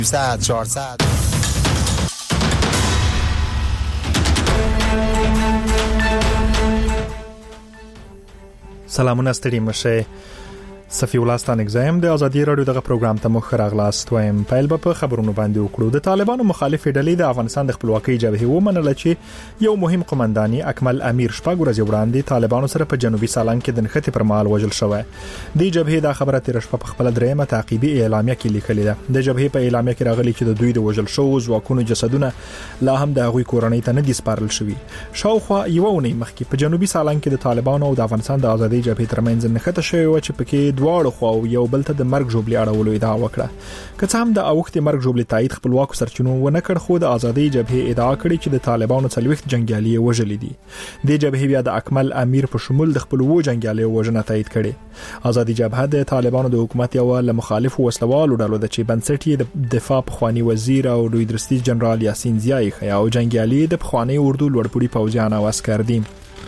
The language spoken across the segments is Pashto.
400 سلامونه ستړي مشه صفی ولستان اگزایم د ازادي رادیو دغه پروګرام ته مخ راغلاست وایم پیل په خبرونو باندې وکړو. د طالبانو مخالف ډلې د افغانستان د خپلواکۍ جبهې ومنل چې یو مهم قومنداني اکمل امیر شپږ ورځې وړاندې طالبانو سره په جنوبي سالنګ کې د نښتې پر مهال وژل شوی. د جبهې د خبره تیر شپه په خپل دریمه تعقیبي اعلامیه کې لیکلې ده. د جبهې په اعلامیه کې راغلي چې د دوی د وژل شوو ځواکونو جسدونه لا هم د هغوی کورنۍ ته نه دي سپارل شوي. شاوخوا یو ونی مخکې په جنوبي سالنګ کې د طالبانو او د افغانستان د ازادي جبهې ترمنځ نښته شوی و چې پکې دواړو خو یو بل ته د مرګ جوړلې اړولو ادعا وکړه. که څه هم د اوختي مرګ جوړلې تایید خپلواک سرچینو ونه کړ، خو د ازادي جبهې ادعا کړې چې د طالبانو 40 جنگیالي وژلي دي. د جبهې بیا د اکمل امیر په شمول د خپل وو جنگیالي وژنه تایید کړي. ازادي جبهه د طالبانو د حکومت یو له مخالف وسلوالو ډلو د چې بنسټ یې د دفاع پخوانی وزیر او دوی درستي جنرال یاسین زیای خیا او جنگیالي د پخوانی اردو لوړپوړي پوځیان او عسكر دي.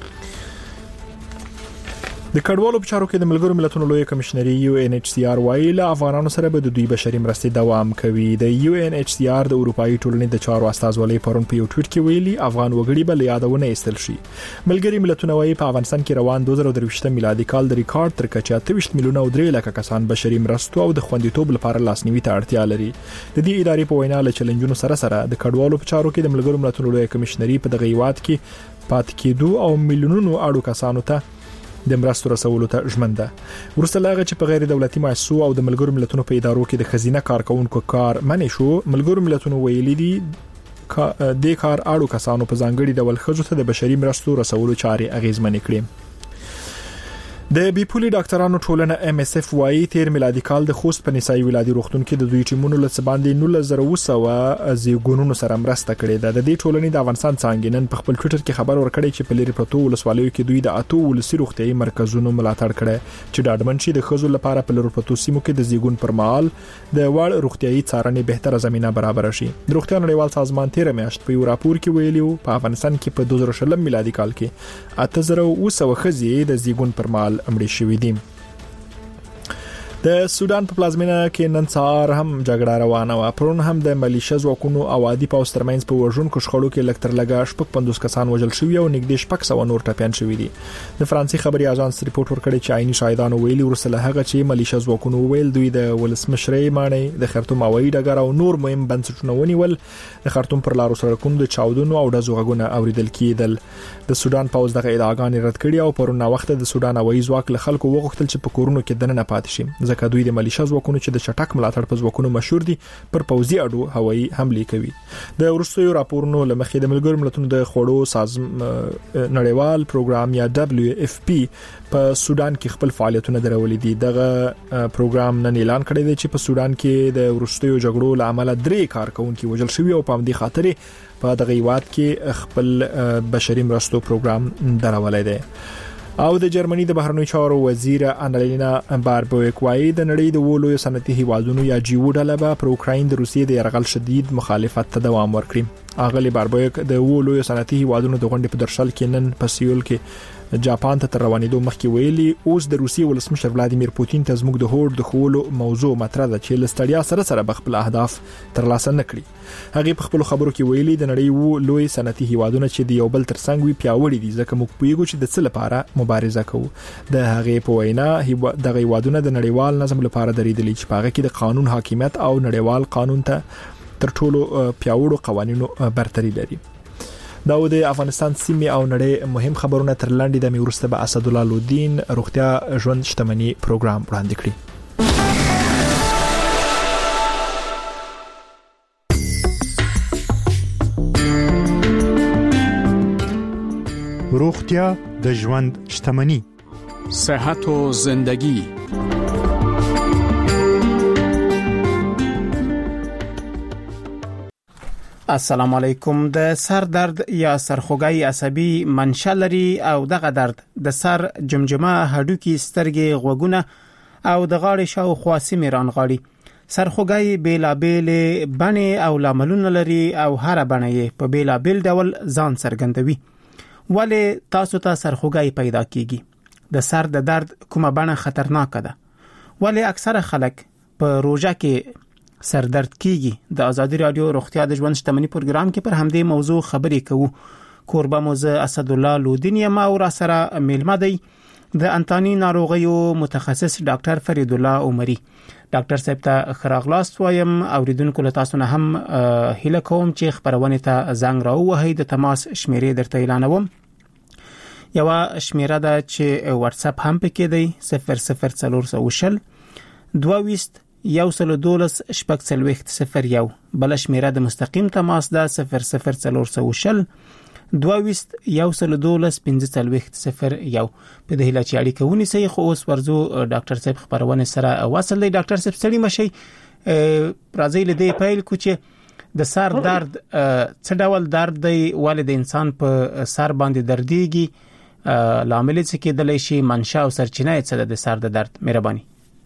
د کډوالو په چارو کې د ملګرو ملتونو لوی کمشنري UNHCR وایي له افغانانو سره به د دوی بشري مرستې دوام کوي. د UNHCR د اروپאי ټولنې د چارو استازولۍ پرون په یو ټویټ کې ویلي افغان وګړي به له یادونه ایستل شي. ملګري ملتونه وایي په افغانستان کې روان 2023 میلادي کال د ریکارډ تر کچه 28 میلیونه او 3 لک کسان بشري مرستو او د خوندیتوب لپاره لاسنیوي ته اړتیا لري. د دې ادارې په وینا له چیلنجونو سره د کډوالو په چارو کې د ملګرو ملتونو لوی کمشنري په دغه هیواد کې پات کېدو او میلیونونو اړو کسانو ته د مرستو رسولو ته ژمنده. ورسته لاغه چې په غیر دولتي مؤسسو او د ملګرو ملتونو په ادارو کې د خزینه کارکونکو کار منې شو، ملګرو ملتونو ویلي دي د کار اړو کسانو په ځانګړي ډول خځو ته د بشري مرستو رسولو چارې اغیزمنې کړي. د بیپولي ډاکټرانو ټولنه MSF وايي تیر میلادي کال د خوست په نسایي ولادي روغتون کې د دوی ټیمونو له باندې 1900 زیګونونو سره مرسته کړې ده. د دې ټولنې د افغانستان څنګه نن په خپل ټویټر کې خبر ورکړی چې په لری پروتو ولسوالیو کې دوی د اتو ولسي روغتيایي مرکزونو ملاتړ کړي چې ډاډمن شي د خزو لپاره په لری پروتو سیمو کې د زیګون پر مهال د وړ روغتيایي څارنې بهتره زمينه برابر شي. د روغتیا نړیوال سازمان تیر میاشت په یو راپور کې ویلي په افغانستان کې په 2020 میلادي کال کې 8000 خزي د زیګون پر مهال امړي شوې دي. د سودان په پلازمینه کې نن سهار هم جګړه روانه و. پرون هم د ملیشیا ځواکونو او عادي پوځ ترمنځ په وژونکو شخړو کې لکتر لګا شپږ 50 کسان وژل شوي او نږدې 600 نور ټپيان شوي دي. د فرانسې خبري اژانس ریپورت ورکړی چې عیني شاهدانو ویلي ورسله هغه چې ملیشیا ځواکونو ویل دوی د ولسمشرۍ مانی د خرطوم هوایي ډګر او نور مهم بنسټونه ونیول. د خرطوم پر لارو سرکونو د چاودنو او د زوغونه اوریدل کېدل. د سودان پوځ دغه ادعاګانې رد کړې او پرون وخت د سودان هوایي ځواک له خلکو وغوښتل چې په کورونو کې دننه پاتې شي ځکه دوی د ملیشیا ځواکونو چې د چټک ملاتړ په ځواکونو مشهور دي پر پوځي اډو هوایي حمله کوي. د ورستیو راپورونو لمخې د ملګرو ملتونو د خوړو نړیوال پروګرام یا WFP په سودان کې خپل فعالیتونه درولې دي. دغه پروګرام نن اعلان کړی دی چې په سودان کې د ورستیو جګړو لامل 3 کارکونکو وژل شوي او په همدې خاطر په دغه هیواد کې خپل بشري مرستو پروګرام درولې دی. او د جرمني د بهرنیو چارو وزیر انالینا باربویک وايي د نړۍ د ولوي صنعتي هیوادونو یا جیو ډله به پر اوکراین د روسیې د يرغل شدید مخالفت ته دوام ورکړي. اغلی باربویک د ولوي صنعتي هیوادونو د غونډې په درشل کې نن په سیول کې جاپان ته روانېدو مخکې ویلي اوس د روسیې ولسمشر ولادیمیر پوتین ته زموږ د هوډ د خولو موضوع مطرح ده چې لستړیا سره بخپل اهداف ترلاسه نکړي. هغه په خپل خبرو کې ویلي د نړۍ لوی صنعتي هیوادونو چې د یو بل ترڅنګ وي پیاوړي دي ځکه موږ پوهیږو چې د څه لپاره مبارزه کوو. د هغه په وینا د هیوادونو د نړیوال نظم لپاره درېدلي چې په هغه کې د قانون حاکمیت او نړیوال قانون ته تر ټولو پیاوړو قوانینو برتري لري. دا د افغانستان سیمه او نړۍ مهم خبرونه تر لاندې د میورسته به اسد الله لودین روغتیا ژوند شتمنی پروګرام وړاندې کړی. روغتیا د ژوند شتمنی، صحت و زندگی. السلام علیکم. د سر درد یا سرخوږی عصبي منشأ لري او دغه درد د سر جمجمه هډوکي سترګې غوږونه او د غاړې شاوخوا سیمې رانغاړي. سرخوږی بیلابیل بڼې او لاملونه لري او هر بڼه یې په بیلابیل ډول ځان څرګندوي. ولې تاسو ته سرخوږی پیدا کیږي؟ د سر د درد کومه بڼه خطرناک ده؟ ولې اکثره خلک په روژه کې سردرد کیږي. د ازادي رادیو روغتیا د ژوند شتمنۍ پروګرام کې پر همدې موضوع خبرې کوو. کوربه موزه اسد الله لودین یم او را سره میلمه دی د انتانی ناروغیو متخصص ډاکټر فرید الله عمری. ډاکټر صاحب ته خراغلاست وایم اوریدونکو له تاسو نه هم هیله کوم چې خبرونه ته زنګ راووهئ. د تماس شمیرې درته اعلانوم. یو شمیره ده چې واتس اپ هم پکې دی 00420 22 112 شپږ بل شمیره د مستقیم تماس ده 00420 22 112 1501 په دې هیله چې اړیکه ونیسئ. خو اوس ورزو ډاکټر صاحب خبرونه سره وصل دی. ډاکټر صاحب ستړي مشي راځي له دې پیل کو چې د سر درد څه ډول درد دی ولې د انسان په سر باندې درديږي لامل څه کېدلی شي منشأ او سرچینه څه ده د سر د درد. مهرباني.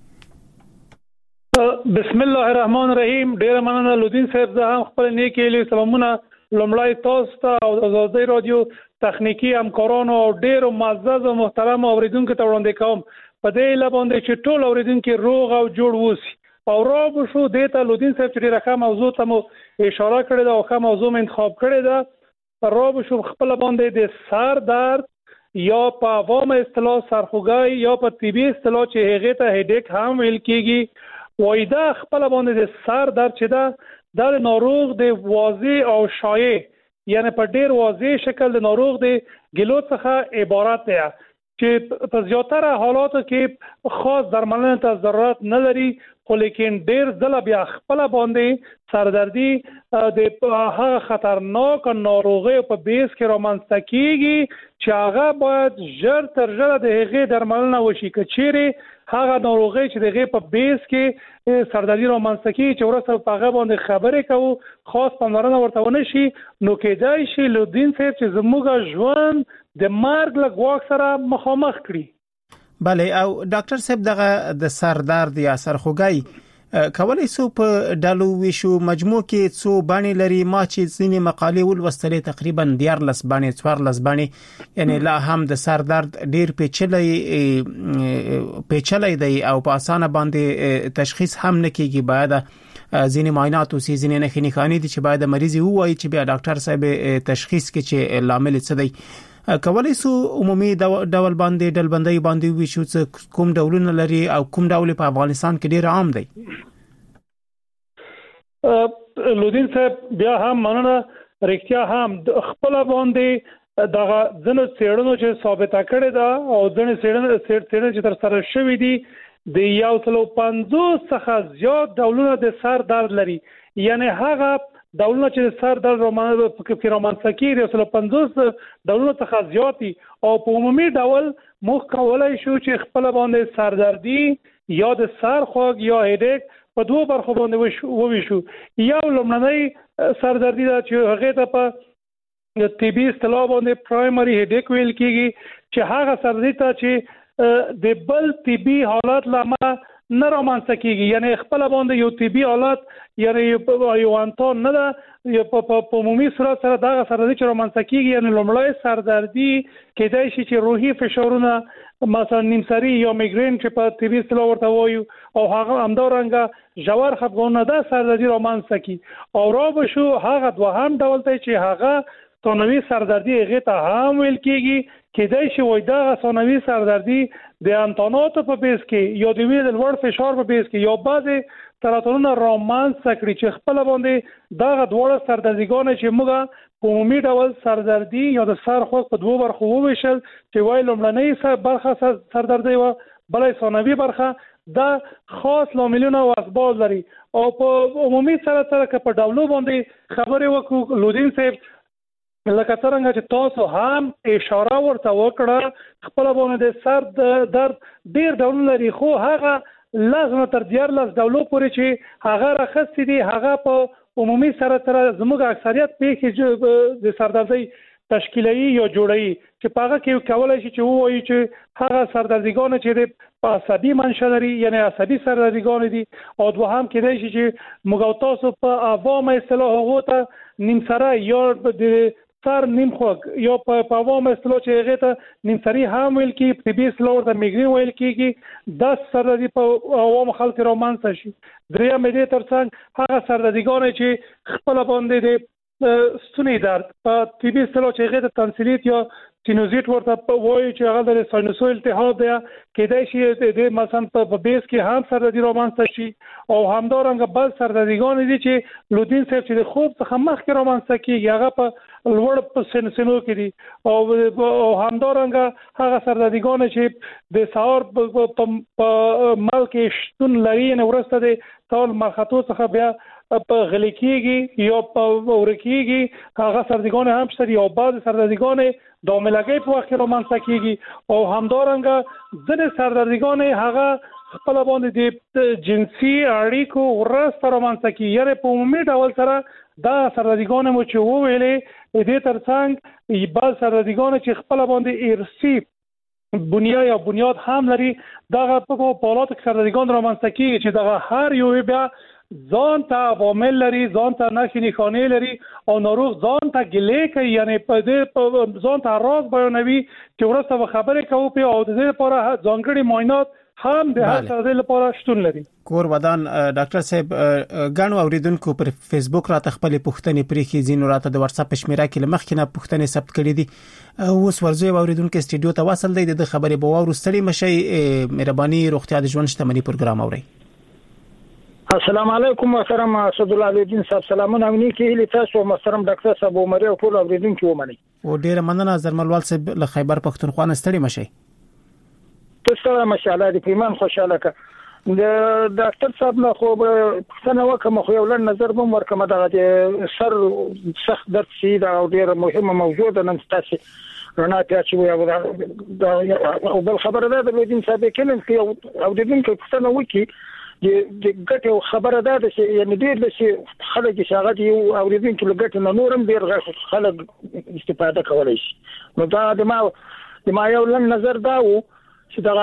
بسم الله الرحمن الرحیم. ډیر مننه لودین صاحب. زه هم خپل نیکی له سلامونه لومړی تاسو ته او د ازادي رادیو تخنیکی همکارانو او ډیر معزز او محترم اوریدونکو ته وړاندې کوم په دې لباندې چې ټول اوریدونکو روغ او جوړ وسی او را بشو دیتا لودین صاحب چې ډیره موضوع ته مو اشاره کړې ده او کوم موضوع انتخاب کړې ده. را بشو خپل باندې د سر درد یا په عوام اصطلاح سرخوږی یا په طبي اصطلاح چې هغه ته هډیک هم ویل کیږي وای دا خپل باندې د سر درد چې دا د ناروغ د واضح او شایع یعنی په ډیر واضح شکل د ناروغ د ګلو څخه عبارت دی چې په زیاتره حالاتو کې خاص درملنه ته ضرورت نه لري خو لیکن ډیر ځله بیا خپل باندې سردردي د هغه خطرناک ناروغي په بیس کې رامنځته کیږي چې هغه باید ژر تر ژره د هغې درملنه وشي. که چیرې هغه ناروغي چې دغه په بیس کې سردردي رامنځته کیږي چې ورسره په هغه باندې خبرې کوو خاص پاملرنه ورته ونه شي نو کېدای شي لودین صاحب چې زموږ ژوند د مرګ له ګواښ سره مخامخ کړي. بله او ډاکټر صاحب دغه د سر درد یا سرخوږی کولای سو په ډالو ویشو مجموع کې څو باندې لري. ما چې ځینې مقالې ولوستلې تقریبا 14 باندې 14 باندې یعنی لا هم د سر درد ډیر پیچلې دی او په اسانه باندې تشخیص هم نه کیږي. باید ځینې معاینات او ځینې نښې دي چې باید مریض ووایي چې بیا ډاکټر صاحب تشخیص کې چې لامل څه دی. کولای سو عمومي ډول باندې ډلبندۍ باندې وشو کوم ډولونه لري او کوم ډول په افغانستان کې ډیر عام دی. لودین صاحب بیا هم مننه رښتیا هم خپل باندې دغه ځنو څېړنو چې ثابته کړې ده او ځنې څېړنې چې تر سره شوې دي د 150 څخه زیات ډولونه د سر درد لري. یعنی هغه ډولونه چې سر درد رامنځته کیږي 150 ډولونه څخه زیات دي او په عمومي ډول موږ کولای شو چې خپل باندې سردردي یا د سر خوږ یا هډیک په دوه برخو باندې وویشو. یو لومړنی سردردي ده چې هغه ته په طبي اصطلاح باندې پرایمري هډیک ویل کیږي چې هغه سردردي ته چې د بل طبي حالت لامل نه رامنځته کیږي یعنی خپل باندې یو طبي حالت یعنی یو انتون نه ده په عمومي صورت سره دغه سردردي چې رامنځته کیږي یعنی لومړی سردردي کېدای شي چې روحي فشارونه مثلا نیمسری یا میګرین چې په طبي اصطلاح ورته وایو او هغه همدارنګه ژور خپګان ده سردردي رامنځته کی او را بشو هغه دوهم ډول ته چې هغه ثانوي سردردي هغه ته هم ویل کیږي. کېدای شي وای دا ثانوي سردردي د انتاناتو په بیس کې یا د وینې لوړ فشار په بیس کې یا بعضې سرطانونه رامنځته کړي چې خپل باندې دغه دواړه سردردیګانې چې موږ په عمومي ډول سردردي یا د سر خوږ په دوه برخو وویشل چې وای لومړنۍ برخه سردردي وه بله ثانوي برخه دا خاص لاملونه او اسباب لري او په عمومي سره که په ډولو باندې خبرې وکړو لودین صاحب لکه څنګه چې تاسو هم اشاره ورته وکړه خپل باندې د سر درد ډیر ډولونه لري خو هغه لازم تر 14 ډولو پورې چې هغه راخستې دي هغه په عمومي سره زموږ اکثریت پیښې د سردردي تشکیلي یا جوړي چې په هغه کې کولای شي چې وایي چې هغه سردردیګان چې په عصبي منشأ لري یعنی عصبي سردردیګان دي او دوهم کېدای شي چې موږ تاسو په عوام اصطلاح هغه ته نیمسره یا د سر نیم خوږ یو په عوام اصطلاح چې هغه ته نیم سری هم ویل کی طبي اصطلاح ته میګرین ویل کیږي د سردردي په عوام خلک رومانس شي. دریم دې ترڅنګ هغه سردردګان چې خپل باندې د ستوني درد په طبي اصطلاح چې هغه ته تنسیلیت یا سینوزیت ورته وایي چې هغه د ساینوسویل التهاب دی کېدای شي د مثلا په بیس کې هم سردردي رومانس شي او همدارنګه بل سردردګان دي چې لودین صاحب چې د خوب څخه مخکې رومانس کیږي هغه په لوړ په سنسنو کې دي او همدارنګه هغه سردردګان چې د سهار په مل کې شتون لري نه ورسته د سال مرخصو څخه بیا په غلیکيږي یا په ورکیږي هغه سردردګان هم شته او بعض سردردګان د عملګي په وخت رومانس کیږي او همدارنګه ځنې سردردګان هغه خپل باندې د جنسي اړیکو ورسته رومانس کیږي یعنی په عمومي ډول سره دا سردردګان مو چې وویلې دې ترڅنګ بعض سردردګان چې خپل باندې ارثي بنیاد هم لري دغه په حالات کې سردردګان رومانس کیږي چې دغه هر یو بیا ځان ته عوامل لري ځان ته نښې نښانې لري او ناروغ ځان ته ګلې کوي یعنی په دې ځان ته راز بیانوي چې ورسته به خبرې کوو په او د دې لپاره ځانګړي معاینات هم د هر څه لپاره شتون لري. کور ودان ډاکټر صاحب غاڼو اوریدونکو پر فیسبوک راته خپل پوښتنې پرېخي زینو راته د واتس اپ شمیره کې لمخ نه پوښتنې ثبت کړې دي اوس ورځي اوریدونکو استډیو ته واصل دی د خبرې به ورستړي مشي مهرباني روغتیا د ژوند شتمنۍ پروګرام اوري. السلام علیکم محترم اسد الله الدین صاحب سلامونه امني کې له تاسو محترم ډاکټر صاحب عمر او ټول اوریدونکو ومني او ډیره مننه زرملوال صاحب له خیبر پختونخوا نه ستړي مشي تاسو ماشاءالله د پیمان خوشاله ک د ډاکټر صاحب نه خو څنګه وکم خو یو لن نظر بم ورکم دغه سر سخت درد شي دا ډیره مهمه موضوع ده نن تاسو رڼا ته چې او بل خبره ده د دین صاحب کلم کې او د دین کې څنګه وکی د ګټو خبره ده چې یعنی ډېر د خلک شاغت یو اوریدونکو لګټ نه نورم ډېر غوښ خلک استفاده کولای شي نو دا د ما یو لن نظر دا و چې دا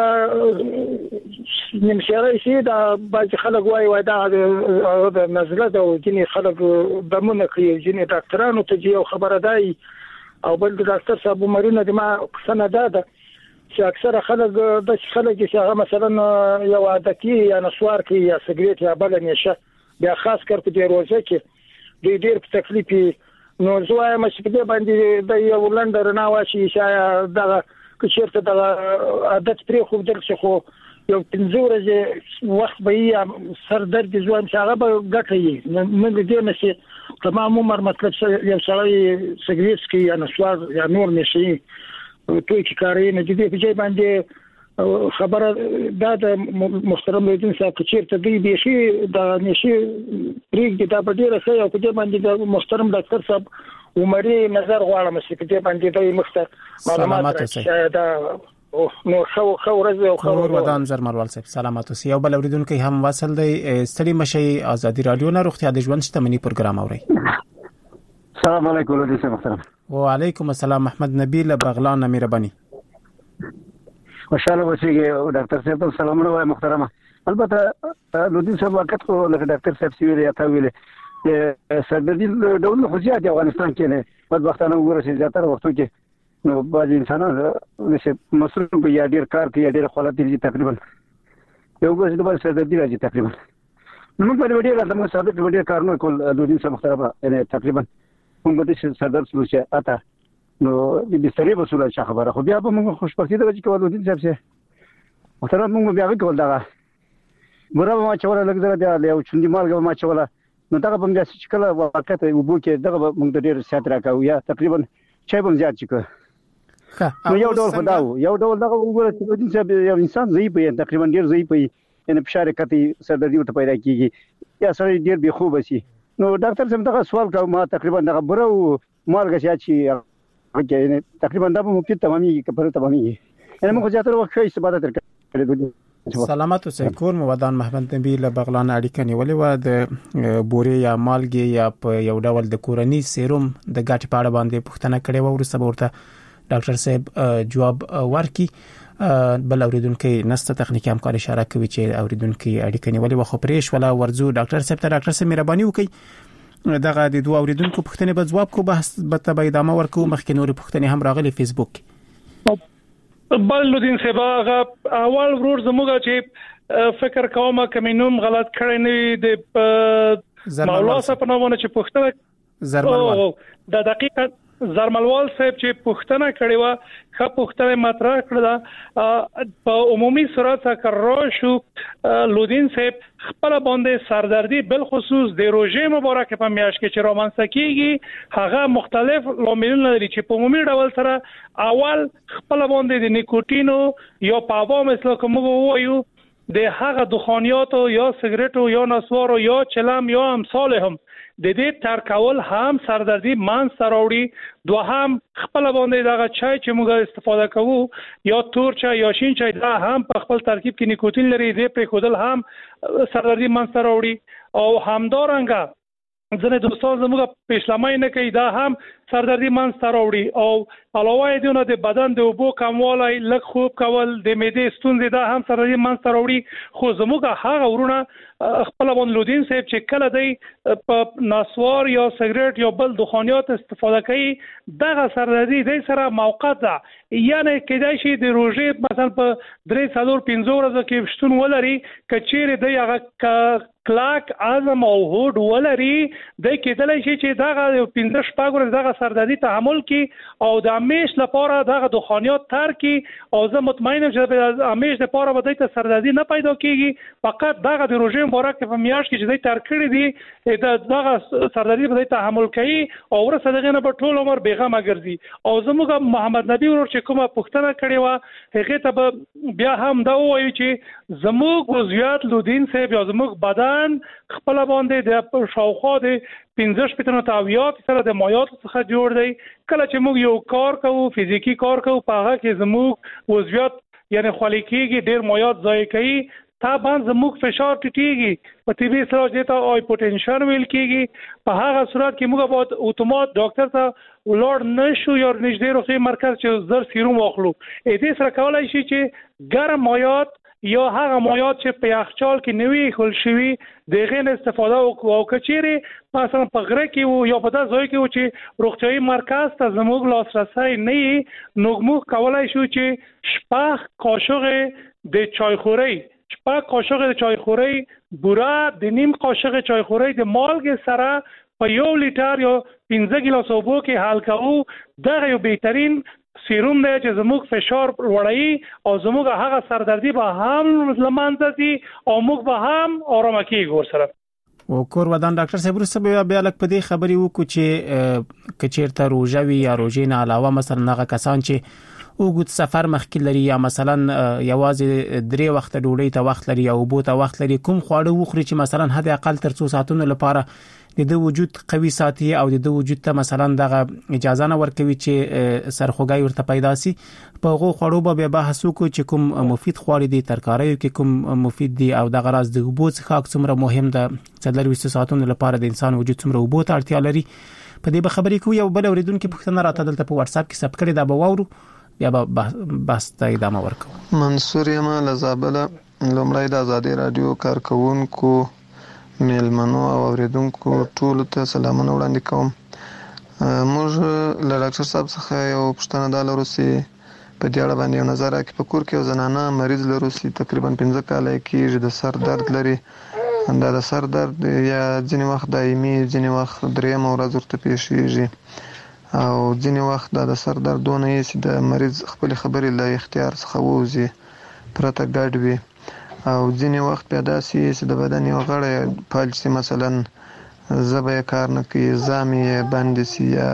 اکثره نمشاره شي دا بعض خلک وای دا د نزله د جنې خلک دمونه کوي جنې ډاکټرانو ته یو خبره ده او بل ډاکټر صاحب مرینه د ما څنګه ده چې اکثره خلک چې هغه مثلا یو عادتي یا نسوار کوي یا سګریټ یا بل نشه بیا خاص کر په دې روزه کې ډېر په تکلیف نو زوای مې په دې باندې د یو لندر نه واشي چې دا کچېرته د عادت پرې خو درڅ خو یو 15 ورځې وخت به یې سر درد ځوان چې هغه به ګټي نه دې نشي تمام عمر مطلب یو سړی سګریټ کوي یا نسوار یا نور نشي توی چې کاری نه دي په ځای باندې خبره دا د محترم لیدون صاحب چې ته دی شي دا نشي پریږدي دا په ډیره ښه او په دې باندې د محترم ډاکټر صاحب عمري نظر غواړم چې په دې باندې د مخته معلومات دا نو خو ورځ او خو ودان زرمروال صاحب سلامات اوسئ یو بل اوریدونکو هم واصل دی ستړي مشي ازادي رادیو نه روغتیا د ژوند شتمنۍ پروګرام اوري. السلام علیکم ولې محترم وعلیکم السلام محمد نبیل بغلان مهرباني خوشاله اوسئ ډاکټر صاحب سلامونه وای محترمه البته لودین صاحب وخت خو لکه ډاکټر صاحب سی ویل یا تا ویل سردردي ډول خو زیات افغانستان کې نه په وختانه وګوره چې زیاتره وختو کې نو بعض انسانان چې مصروف یا ډیر کار کوي ډیر خلک دي تقریبا یو ګوز د بل سردردي راځي تقریبا نو په دې وړي راځم ثابت وړي کارونه کول لودین صاحب محترمه تقریبا موږ د سردرد سلوچه اته نو د بسترې وسوله چې خبره خو بیا به موږ خوشبختي د وجه کول ودین صاحب سه محترم موږ بیا وکول دا مرا ما چوره لګ زره دی یو چوندې مالګه ما چوله نو دا به موږ چې کله وخت وبو کې دغه موږ د ډیر سات راکاو یا تقریبا چای به زیات چکه نو یو ډول خداو یو ډول دغه وګوره چې ودین صاحب یو انسان ضعیف وي تقریبا ډیر ضعیف وي یعنی فشار کتي سردردي ورته پیدا کیږي یا سړی ډیر بې خوب شي نو ډاکټر سم دغه سوال کوم ما تقریبا دغه برو مالګه شي هغه تقریبا دا په مفید تمامي کپره تمامي یعنی موږ زیاتره وخت استفاده ترکړو. سلامات اوسئ کور مودان محمد نبی له بغلان اړیکه نیولې و د بوري یا مالګي یا په یو ډول د کورنی سیروم د ګټ پاړه باندې پوښتنه کړې و ورسره ورته ډاکټر صاحب جواب ورکي بل اوریدونکو نسته تخنیکی همکار اشاره کوي چې اوریدونکو اړیکه نیولې و خو پرېښ ولا ورزو ډاکټر صاحب ته ډاکټر صاحب مهرباني وکړي دغه د دوه اوریدونکو پوښتنې به جواب کو بحث به تبع ادامه ورکو مخکې نور پوښتنې هم راغلي فیسبوک بل لودین سبا اول ورور زموږ چې فکر کوم کمینوم غلط کړی نه د مولا صاحب په نومونه چې پوښتنه زرملوال د دقیقه زرملوال صاحب چې پوښتنه کړې و خو پوښتنه مطرح کړه په عمومي صورت تکرار شو لودین صاحب خپل باندې سردردي بل خصوص د روزه مبارک په میاشت کې چې رومانسه کیږي هغه مختلف لاملونه لري چې په عمومي ډول سره اول خپل باندې د نیکوتینو یا پاوا مثل کوم وایو د هغه دخانیاتو یا سیګریټو یا نسوارو یا چلم یا امثالهم د دې ترکول هم سردردي مان سراوړي دوهم خپل باندې دغه چای چې موږ استفاده کوو یا تور چای یا شین چای دا هم په خپل ترکیب کې نیکوتین لري دې په خودل هم سردردي مان سراوړي او همدارنګه ځنه دوستان زموږ پېشلمای نه کوي دا هم سردردي مان سراوړي او علاوه دې نه د بدن د اوبو کموالی لږ خوب کول د معدې ستونزې دا هم سردردي مان سراوړي خو زموږ هغه ورونه خپل باندې لودین صاحب چې کله دی په نسوار یا سیګریټ یا بل دخانیات استفاده کوي دغه سردردي د سره موقت ده یعنی کېدای شي د روزې مثلا په 3-4-5 ورځې کې شتون ولري کچېره دی هغه کلاک اعظم او هوډ ولري د کېدای شي چې دغه 15 شپږ ورځې دغه سردردي تحمل کی او د همیش لپاره دغه دخانیات تر کی او زه مطمئن یم چې د همیش لپاره به د سردردي نه پیدا کیږي فقط دغه د روزې مبارک په میاشت کې چې د تر کړی دی دغه سردردي به تحمل کوي او ورسره دغه نه په ټول عمر بیغمه ګرځي او زموږ محمد نبی ورور چې کومه پوښتنه کړې و هغه ته بیا هم دا وایي چې زموږ وضعیت لودین صاحب یا زموږ بدن خپل باندې د شاوخوا د 15 تاویات سره د مایات څخه جوړ دی کله چې موږ یو کار کوو فزیکی کار کوو په هغه کې زموږ وضعیت یعنی خلیکيږي ډیر مایات ضایع کوي طبعا زموږ فشار ټیټیږي په طبي سره دته هایپوټنشن ویل کیږي په هغه صورت کې موږ باید اتومات ډاکټر ته ولور نشو یا نږدې روغتي مرکز چې زر سیروم واخلو دې سره کولای شي چې ګرم مایات یا هغه مایات چې په یخچال کې نوي خل شوی دغه استفاده او کچيري مثلا په غره کې یا په داسې ځای کې چې روغتيایي مرکز ته زموږ لاسرسي نه نو موږ کولای شو چې شپږ قاشق د چایخوري شپږ قاشق د چایخوري بوره د نیم قاشق چایخوري د مالګې سره په 1 لیټر یا 15 ګیلاس اوبو کې حل کوو دغه یو بهترین سیروم دی چې زموږ فشار وړي او زموږ هغه سردردي به هم لمانځي او موږ به هم آرام کیږو سره او کور ودان ډاکټر صاحب وروسته بیا لک په دې خبري وکړو چې کچیرته روزوي یا روزې نه علاوه مثلا هغه کسان چې وګت سفر مخکې لري یا مثلا یوازې 3 وخت ډوډۍ ته وخت لري او بو ته وخت لري کوم خواړه وخوري چې مثلا حد اقل تر 2 ساعتونو لپاره د وجود قوي ساتي او د وجود ته مثلا دغه اجازه نه ورکوي چې سرخوږی ورته پیدا سي په هغه خواړو به بحث وکړو چې کوم مفید خواړه دي ترکاریو کې کوم مفید دي او دغه راز د وبو څخه څومره مهم ده چې د 20 ساعتونو لپاره د انسان وجود څومره وبو ته اړتیا لري په دې به خبرې کوو یو بل اوریدونکو پوښتنه راته دلته په واتس اپ کې ثبت کړی دا به وورو بیا به بس ته ادامه ورکوم منصور یم لزابله لومړی د ازادي رادیو کارکونکو میلمنو او اوریدونکو ټول ته سلامونه وړاندې کوم موږ له ډاکټر صاحب څخه یو پوښتنه ده لرو چې په دې اړه باندې یو نظر راکړي په کور کې یو زنانه مریض لرو چې تقریبا 15 کال کېږي د سر درد لري دا د سر درد یا ځینې وخت دایمي ځینې وخت درېیم ورځ ورته پیښیږي او ځینې وخت د سر درد دونه یې چې د مریض خپل خبرې له اختیار څخه ووځي پرته ګډ وي او ځینې وخت پیدا سي چې د بدن یو غړی فلج سي مثلا زبې کار نه کوي زامې بند سي یا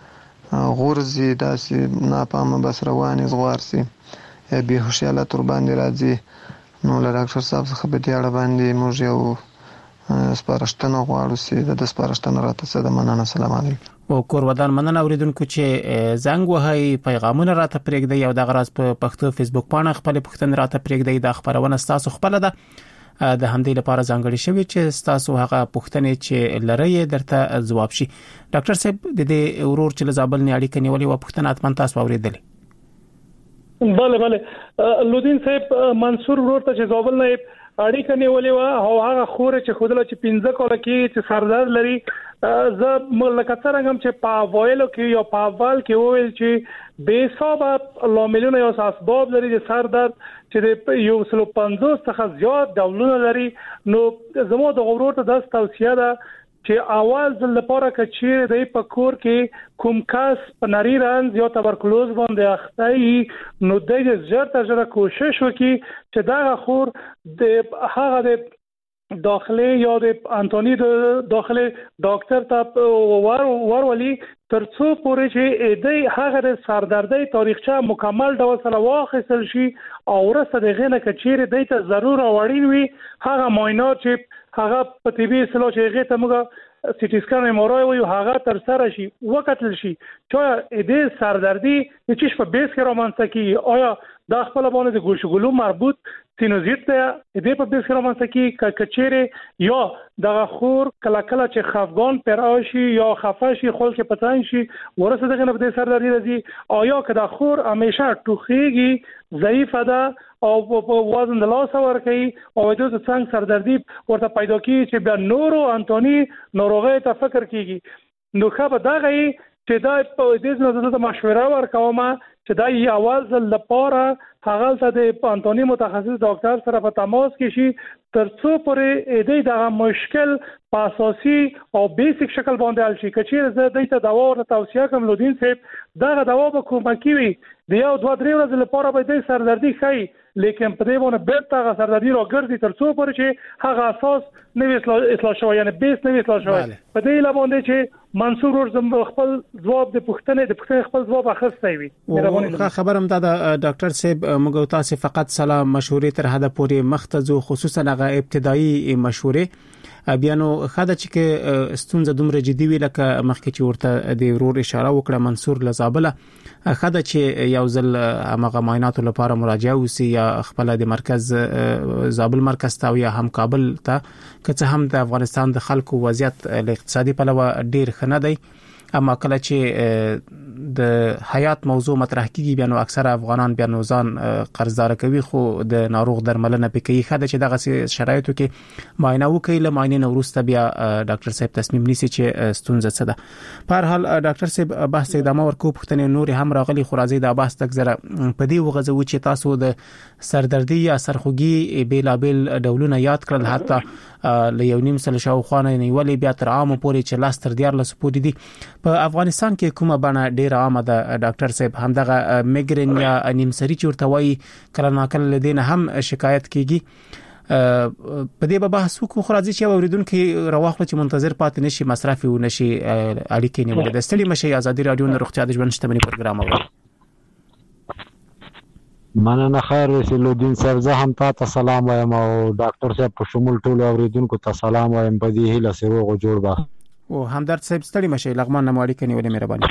غورځي داسې ناپامه بس روانې زغوار سي یا بېهوشي حالت ور باندې راځي نو له ډاکټر صاحب څخه په دې اړه باندې موږ یو سپارښتنه غواړو چې د سپارښتنه راته څه د مننه سلام علیکم او کور ودان مننه اوریدونکو چې زنګ وهي پیغامونه راته پرېږدي او د غراز په پښتو فیسبوک باندې خپل پوښتنه راته پرېږدي د خبرونه تاسو خپل ده د همدې لپاره ځانګړي شوی چې تاسو هغه پوښتنه چې لري درته جواب شي ډاکټر صاحب د دې ورور چې لزابل نه اړیکه نیولې و پوښتنه اتمن تاسو اوریدلې بله لودین صاحب منصور ورور ته چې زابل نه اړیکه نیولې و او هغه خور چې خودله چې 15 کال کې چې سردرد لري زه ملکه څنګه چې په وایلو کې یا په اول کې وویل چې به حساب لاملونه یا اسباب لري د سر درد چې د یو 150 څخه زیات ډولونه لري. نو زموږ د غوړو ته د توصیه ده چې اول ځل لپاره کچې د په کور کې کوم کس په نری رنځ یا تبرکلوز باندې اخته نو د زړه تر کوشش وکړي چې دا خور د هغه د داخلي یا د انټونی د داخلي ډاکټر ته ورولي ترڅو پورې چې د هغه د سردردۍ تاریخچه مکمل ډول سره واخیستل شي او ورسته د غنه کچېره د ته ضرور اړین وي هغه معاینات چې هغه په طبي اصطلاح چې هغه ته موږ سي ټي سکان ام آر آی وي هغه تر سره شي وکتل شي چې د سردردي چې په بیس کې روانځي کی آیا دا خپل باندې د ګوشګلو مربوط سینوزیت ده دې په بیس کې روانځي کی کچېره یا د خور کله کله چې خفګان پر راشي یا خفه شي خل کې پتان شي ورسره دغه په سردردي راځي آیا که د خور همیشه ټوخیږي ضعیف ده او په وزن د لاس ور کوي او د څنګه سردردي ورته پیدا کیږي چې بیا نورو انټونی ناروغي ته فکر کیږي نو خو به دغه چې دا په دې ځنه د مشوره ورکوم چې دا یو اول ځل لپاره هغه ته د انټونی متخصص ډاکټر سره په تماس کې شي ترڅو پرې دې د مشکل په اساسي او بیسیک شکل باندې حل شي. کچېر زه د ته دوا ورته توصیه کوم لودین صاحب دا دوا به کومکی وي د یو 2-3 ورځې لپاره به د سردردي خي لیکن په دې باندې بیرته هغه سردردي راګرځي ترڅو پرې چې هغه اساس نوې اصلاح شوی یعنی بیس نوې اصلاح شوی په دې لابندې چې منصور ورزم خپل ځواب د پښتنې خپل ځواب اخستای وي. خبرم دا ډاکټر صاحب موږ تاسو فقط سلام مشورې تر حد پورې مختزو خصوصا هغه ابتدایي مشورې بیا نو خاله چې ستونزه دومره جدي وی لکه مخکې چې ورته د ورور اشاره وکړه منصور لزابله خاله چې یو ځل هغه معاینات لپاره مراجعه وسی یا خپل د مرکز زابل مرکز ته یا هم کابل ته که هم د افغانستان د خلکو وضعیت اقتصادي پلوه ډیر خنه دی اما کله چې د حیات موضوع مطرح کیږي بیا نو اکثره افغانان بیا نو ځان قرضدار کوي خو د ناروغ درملنه پکې خاله چې دغه شرایطو کې معاینه وکړي له معاینې نو وروسته بیا ډاکټر صاحب تصمیم نیسي چې ستونزه څه ده. په هر حال ډاکټر صاحب بحث ادامه ورکو پښتنې نور هم راغلي خو راځي د بحث تک زره په دې وغځو چې تاسو د سردردي یا سرخوږي بیلابل ډولونه یاد کړل حتی له یو نیم سل شاوخوا نه نیولې بیا تر عامو پورې چې لاس تر 14 پورې دي په افغانستان کې کومه بڼه ډیر عامه ده ډاکټر صاحب همدغه میګرین یا نیمسری چورته وای کله ناکله لدین هم شکایت کیږي په دې به بحث وکړو خو راځي چې اوریدونکو رواخله چې منتظر پاتې نشي مصرفي و نشي اړیکې نیول د ستړي مشي ازادي رادیو نه روغتیا د ژوند شتمنۍ پروګرام و مننه خیر رسولالدین صاحب زه هم تاسو سلام وایم او ډاکټر صاحب په شمول ټول اوریدونکو ته سلام وایم په دې هیله سره غو جوړ با او همدرد صاحب ستړي مشي لغمان نه ماړی کني ولې مهرباني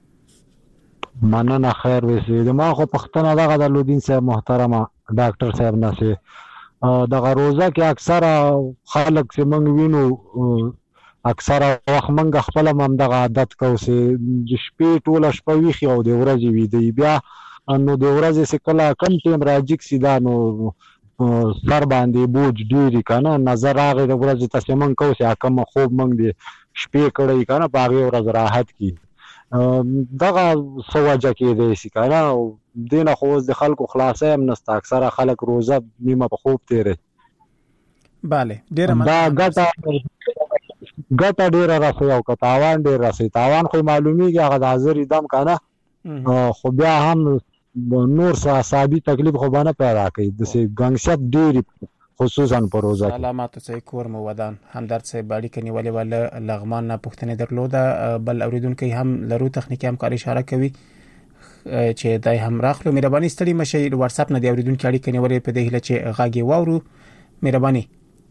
مننه خیر وسې ما خو پښتنه دغه د لودین صاحب محترمه ډاکټر صاحب نه سي دغه روزه کې اکثره خلک چې موږ وینو اکثره وخت موږ خپل هم دغه عادت کوو چې د شپې ټول شپه ویخي او د ورځې وی دی بیا نو د ورځې سکلا کم ټیم راځي سیدا نو سر باندې بوج ډیری کنه نظر راغی د ورځې تاسو موږ کوو چې کوم خوب موږ دی شپې کړی کنه باغې ورځ راحت کی دغه سوجه کې دی سي کنه دینه خو د خلکو خلاصې هم نست اکثره خلک روزه نیمه په خوب تیرې bale ډیره دا ګټه ډیره راځي او کتاوان ډیر راځي تاوان خو معلومیږي هغه د حاضر دم کنه خو بیا هم نور اعصابي تکلیف خو باندې پیدا کوي د سي ګنګشت ډیر خصوصا په روزه کې علامات صحیح کور مو ودان همدرد صاحب باندې کني ولې ول لغمان نه پښتنې درلوده بل اوریدونکو هم لرو تخنیکی همکاري اشاره کوي چې دای هم راخلو مهرباني ستړي مشي واتس اپ نه دی اوریدونکو اړیکې کني ولې په دې هله چې غاګي واورو مهرباني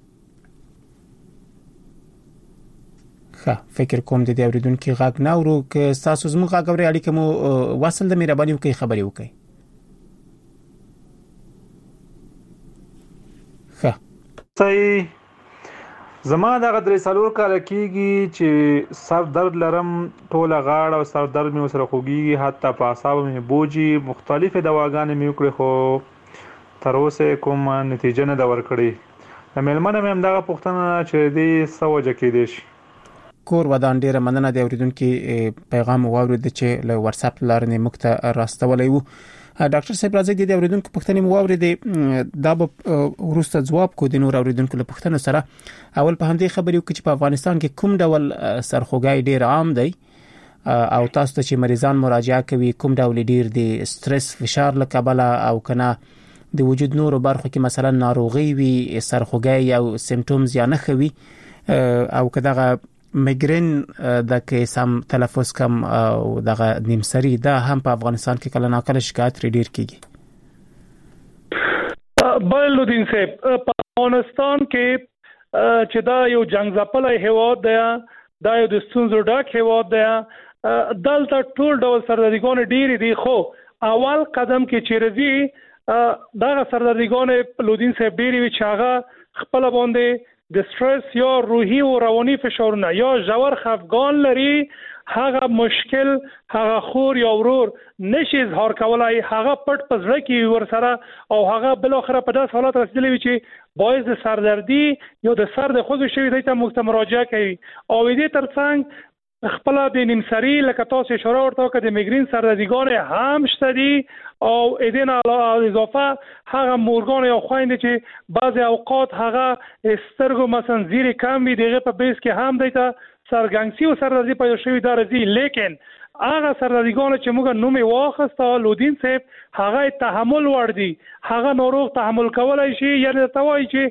ښه فکر کوم د دې اوریدونکو غاګ نه ورو ک تاسو زموږ غاګوري اړیکې مو وصل د مهرباني وکي خبري وکي صحیح زما د غدري سالور کال کېږي چې سر درد لرم ټوله غاړه او سر درد مې وسره خوږي حتی په اعصاب مې بوجي مختلفه دواګانې مې وکړې خو تر اوسه کوم نتیجه نه دا ورکړې مېلمنه مې هم دغه پوښتنه چې دې سوجه کې دي شي کور ودان ډیره مننه د اوریدونکو پیغام واورید چې له واتس اپ لارنه مکته راستولې وو. ډاکټر صاحب راځي د اوریدونکو پوښتنې مو واورید دا به ورسته جواب کو د نور اوریدونکو له پوښتنې سره. اول په همدې خبرې وکړي چې په افغانستان کې کوم ډول سرخوږی ډیر عام دی او تاسو ته چې مریضان مراجعه کوي کوم ډول ډیر دی سټرس فشار له کبله او کنه د وجود نورو برخو کې مثلا ناروغي وي سرخوږی او سیمټومز یا نه خوي او کداغه میګرین د کې سم تلفظ کم او دغه نیمسری دا هم په افغانستان کې کله ناکله شکایت ډیر کیږي. بلودین صاحب په افغانستان کې چې دا یو جنگ ځپلې هواد دی دا یو د ستونزو ډک هواد دی دلته ټول ډول سردردګان ډیر دي خو اول قدم کې چیرې دا سردردګان لودین صاحب ډیر وی چاغه خپل باندې د سټرس یا روحي او رواني فشارونه یا ژور خفګان لري هغه مشکل هغه خور یا ورور نشي اظهار کولای هغه پټ پزړه کې ور سره او هغه بل اخر په داس حالت رسیدلی وي چې باعث د سردردي یا د سر د خوځښت شوی د مراجعه کوي او دې ترڅنګ خپل د نیمسری لکه تاسو اشاره ورته وکړه د میګرین سردردګان هم شته دي او اذن اضافه هغه مورګان او خويند چې بعضي اوقات هغه سترګو مثلا زیر کم وي دغه په بیس کې هم دیتا سرګنګسي او سردردي پیدا شوی درځي لیکن هغه سردردګان چې موږ نوم واخسته لودین صاحب هغه تحمل ور دي هغه ناروغ تحمل کولای شي یعنی توای چې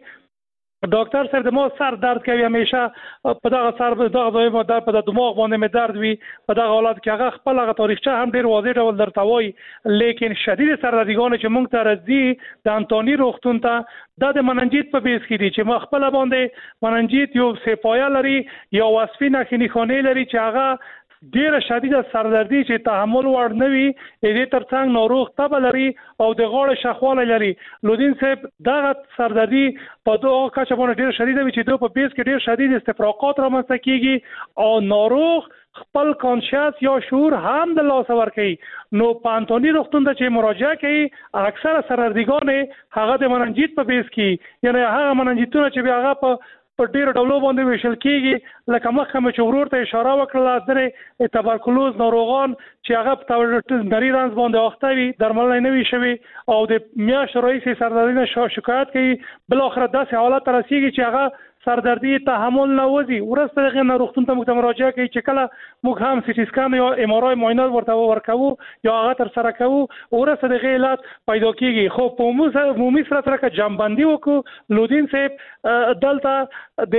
ډاکټر صاحب د مو سر درد کوي همیشه په دغه سر په دغه ځای مو درد په دماغ باندې مې درد وي په دغه حالت کې هغه خپل هغه تاریخچه هم ډیر واضح ډول درته وایي لیکن شدید سردردګان چې موږ ته راځي د انټونی روغتون ته د مننجیت په بیس کې دي چې مخبل باندې مننجیت یو سپایا لري یا وصفي نښې خانې لري چې هغه ډیره شدید سردردي چې تحمل وړ نه وي دې ترڅنګ ناروغ تب لري او د غاړې شخواله لري لودین صاحب دغه سردردي په دوه کچه باندې ډیره شدید وي چې دوه په بیس کې ډیر شدید استفراقات رامنځته کیږي او ناروغ خپل کانشس یا شعور هم د لاس ور کوي نو پانتونی روغتون ته چې مراجعه کوي اکثر سردردګان هغه د مننجیت په بیس کې یعنی هغه مننجیتونه چې هغه په ډیر ډولو باندې ویشل کیږي لکه مخکې مې چورور ته اشاره وکړه د تبرکلوز ناروغان چې هغه په نری رنځ باندې اخته وي درمل نه وي شوی او د میاشتو رئیس سردردي نه شکایت کوي بل اخر داسې حالت رسیږي چې هغه سردردي تحمل نه وځي ورسته دغه روغتون ته مراجعه کوي چې کله موږ هم سی ټي سکان یا ام ار آی معاینات ورته ورکوو یا هغه تر سره کوو ورسته دغه علت پیدا کیږي خو په عمومي سره که جنببندي وکړو لودین صاحب دلته د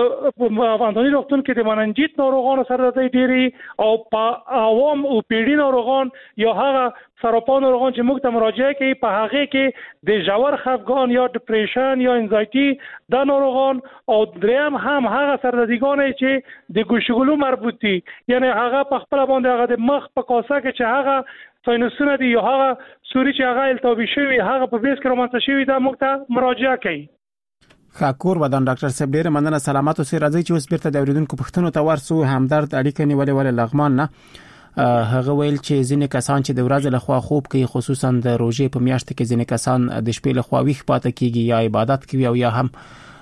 انټونی روغتون کې د مننجیت ناروغانو سردردي ډیری او په عوام او پیډي ناروغان یا هغه سرطان ناروغان چې موږ ته مراجعه کوي په هغه کې د ژور خفګان یا ډیپریشن یا انزایټي د ناروغان او دریم هم هغه سردردګان چې د ګوشګلو مربوط دي یعنی هغه په خپل باندې هغه د مخ په کاسه کې چې هغه ساینسونه دي یا هغه سوري چې هغه التهابي شوی هغه په بیس کې رامنځته شوی دا موږ ته مراجعه کوي. خاکور ودان ډاکټر صاحب ډیر مننه سلامات اوسئ راځي چې اوس بیرته د اوریدونکو پوښتنو ته ورسو همدرد اړیکه نیولې لغمان نه هغه ویل چې ځینې کسان چې د ورځې لخوا خوب کوي خصوصا د روزې په میاشت کې ځینې کسان د شپې لخوا ویښ پاتې کیږي یا عبادت کوي او یا هم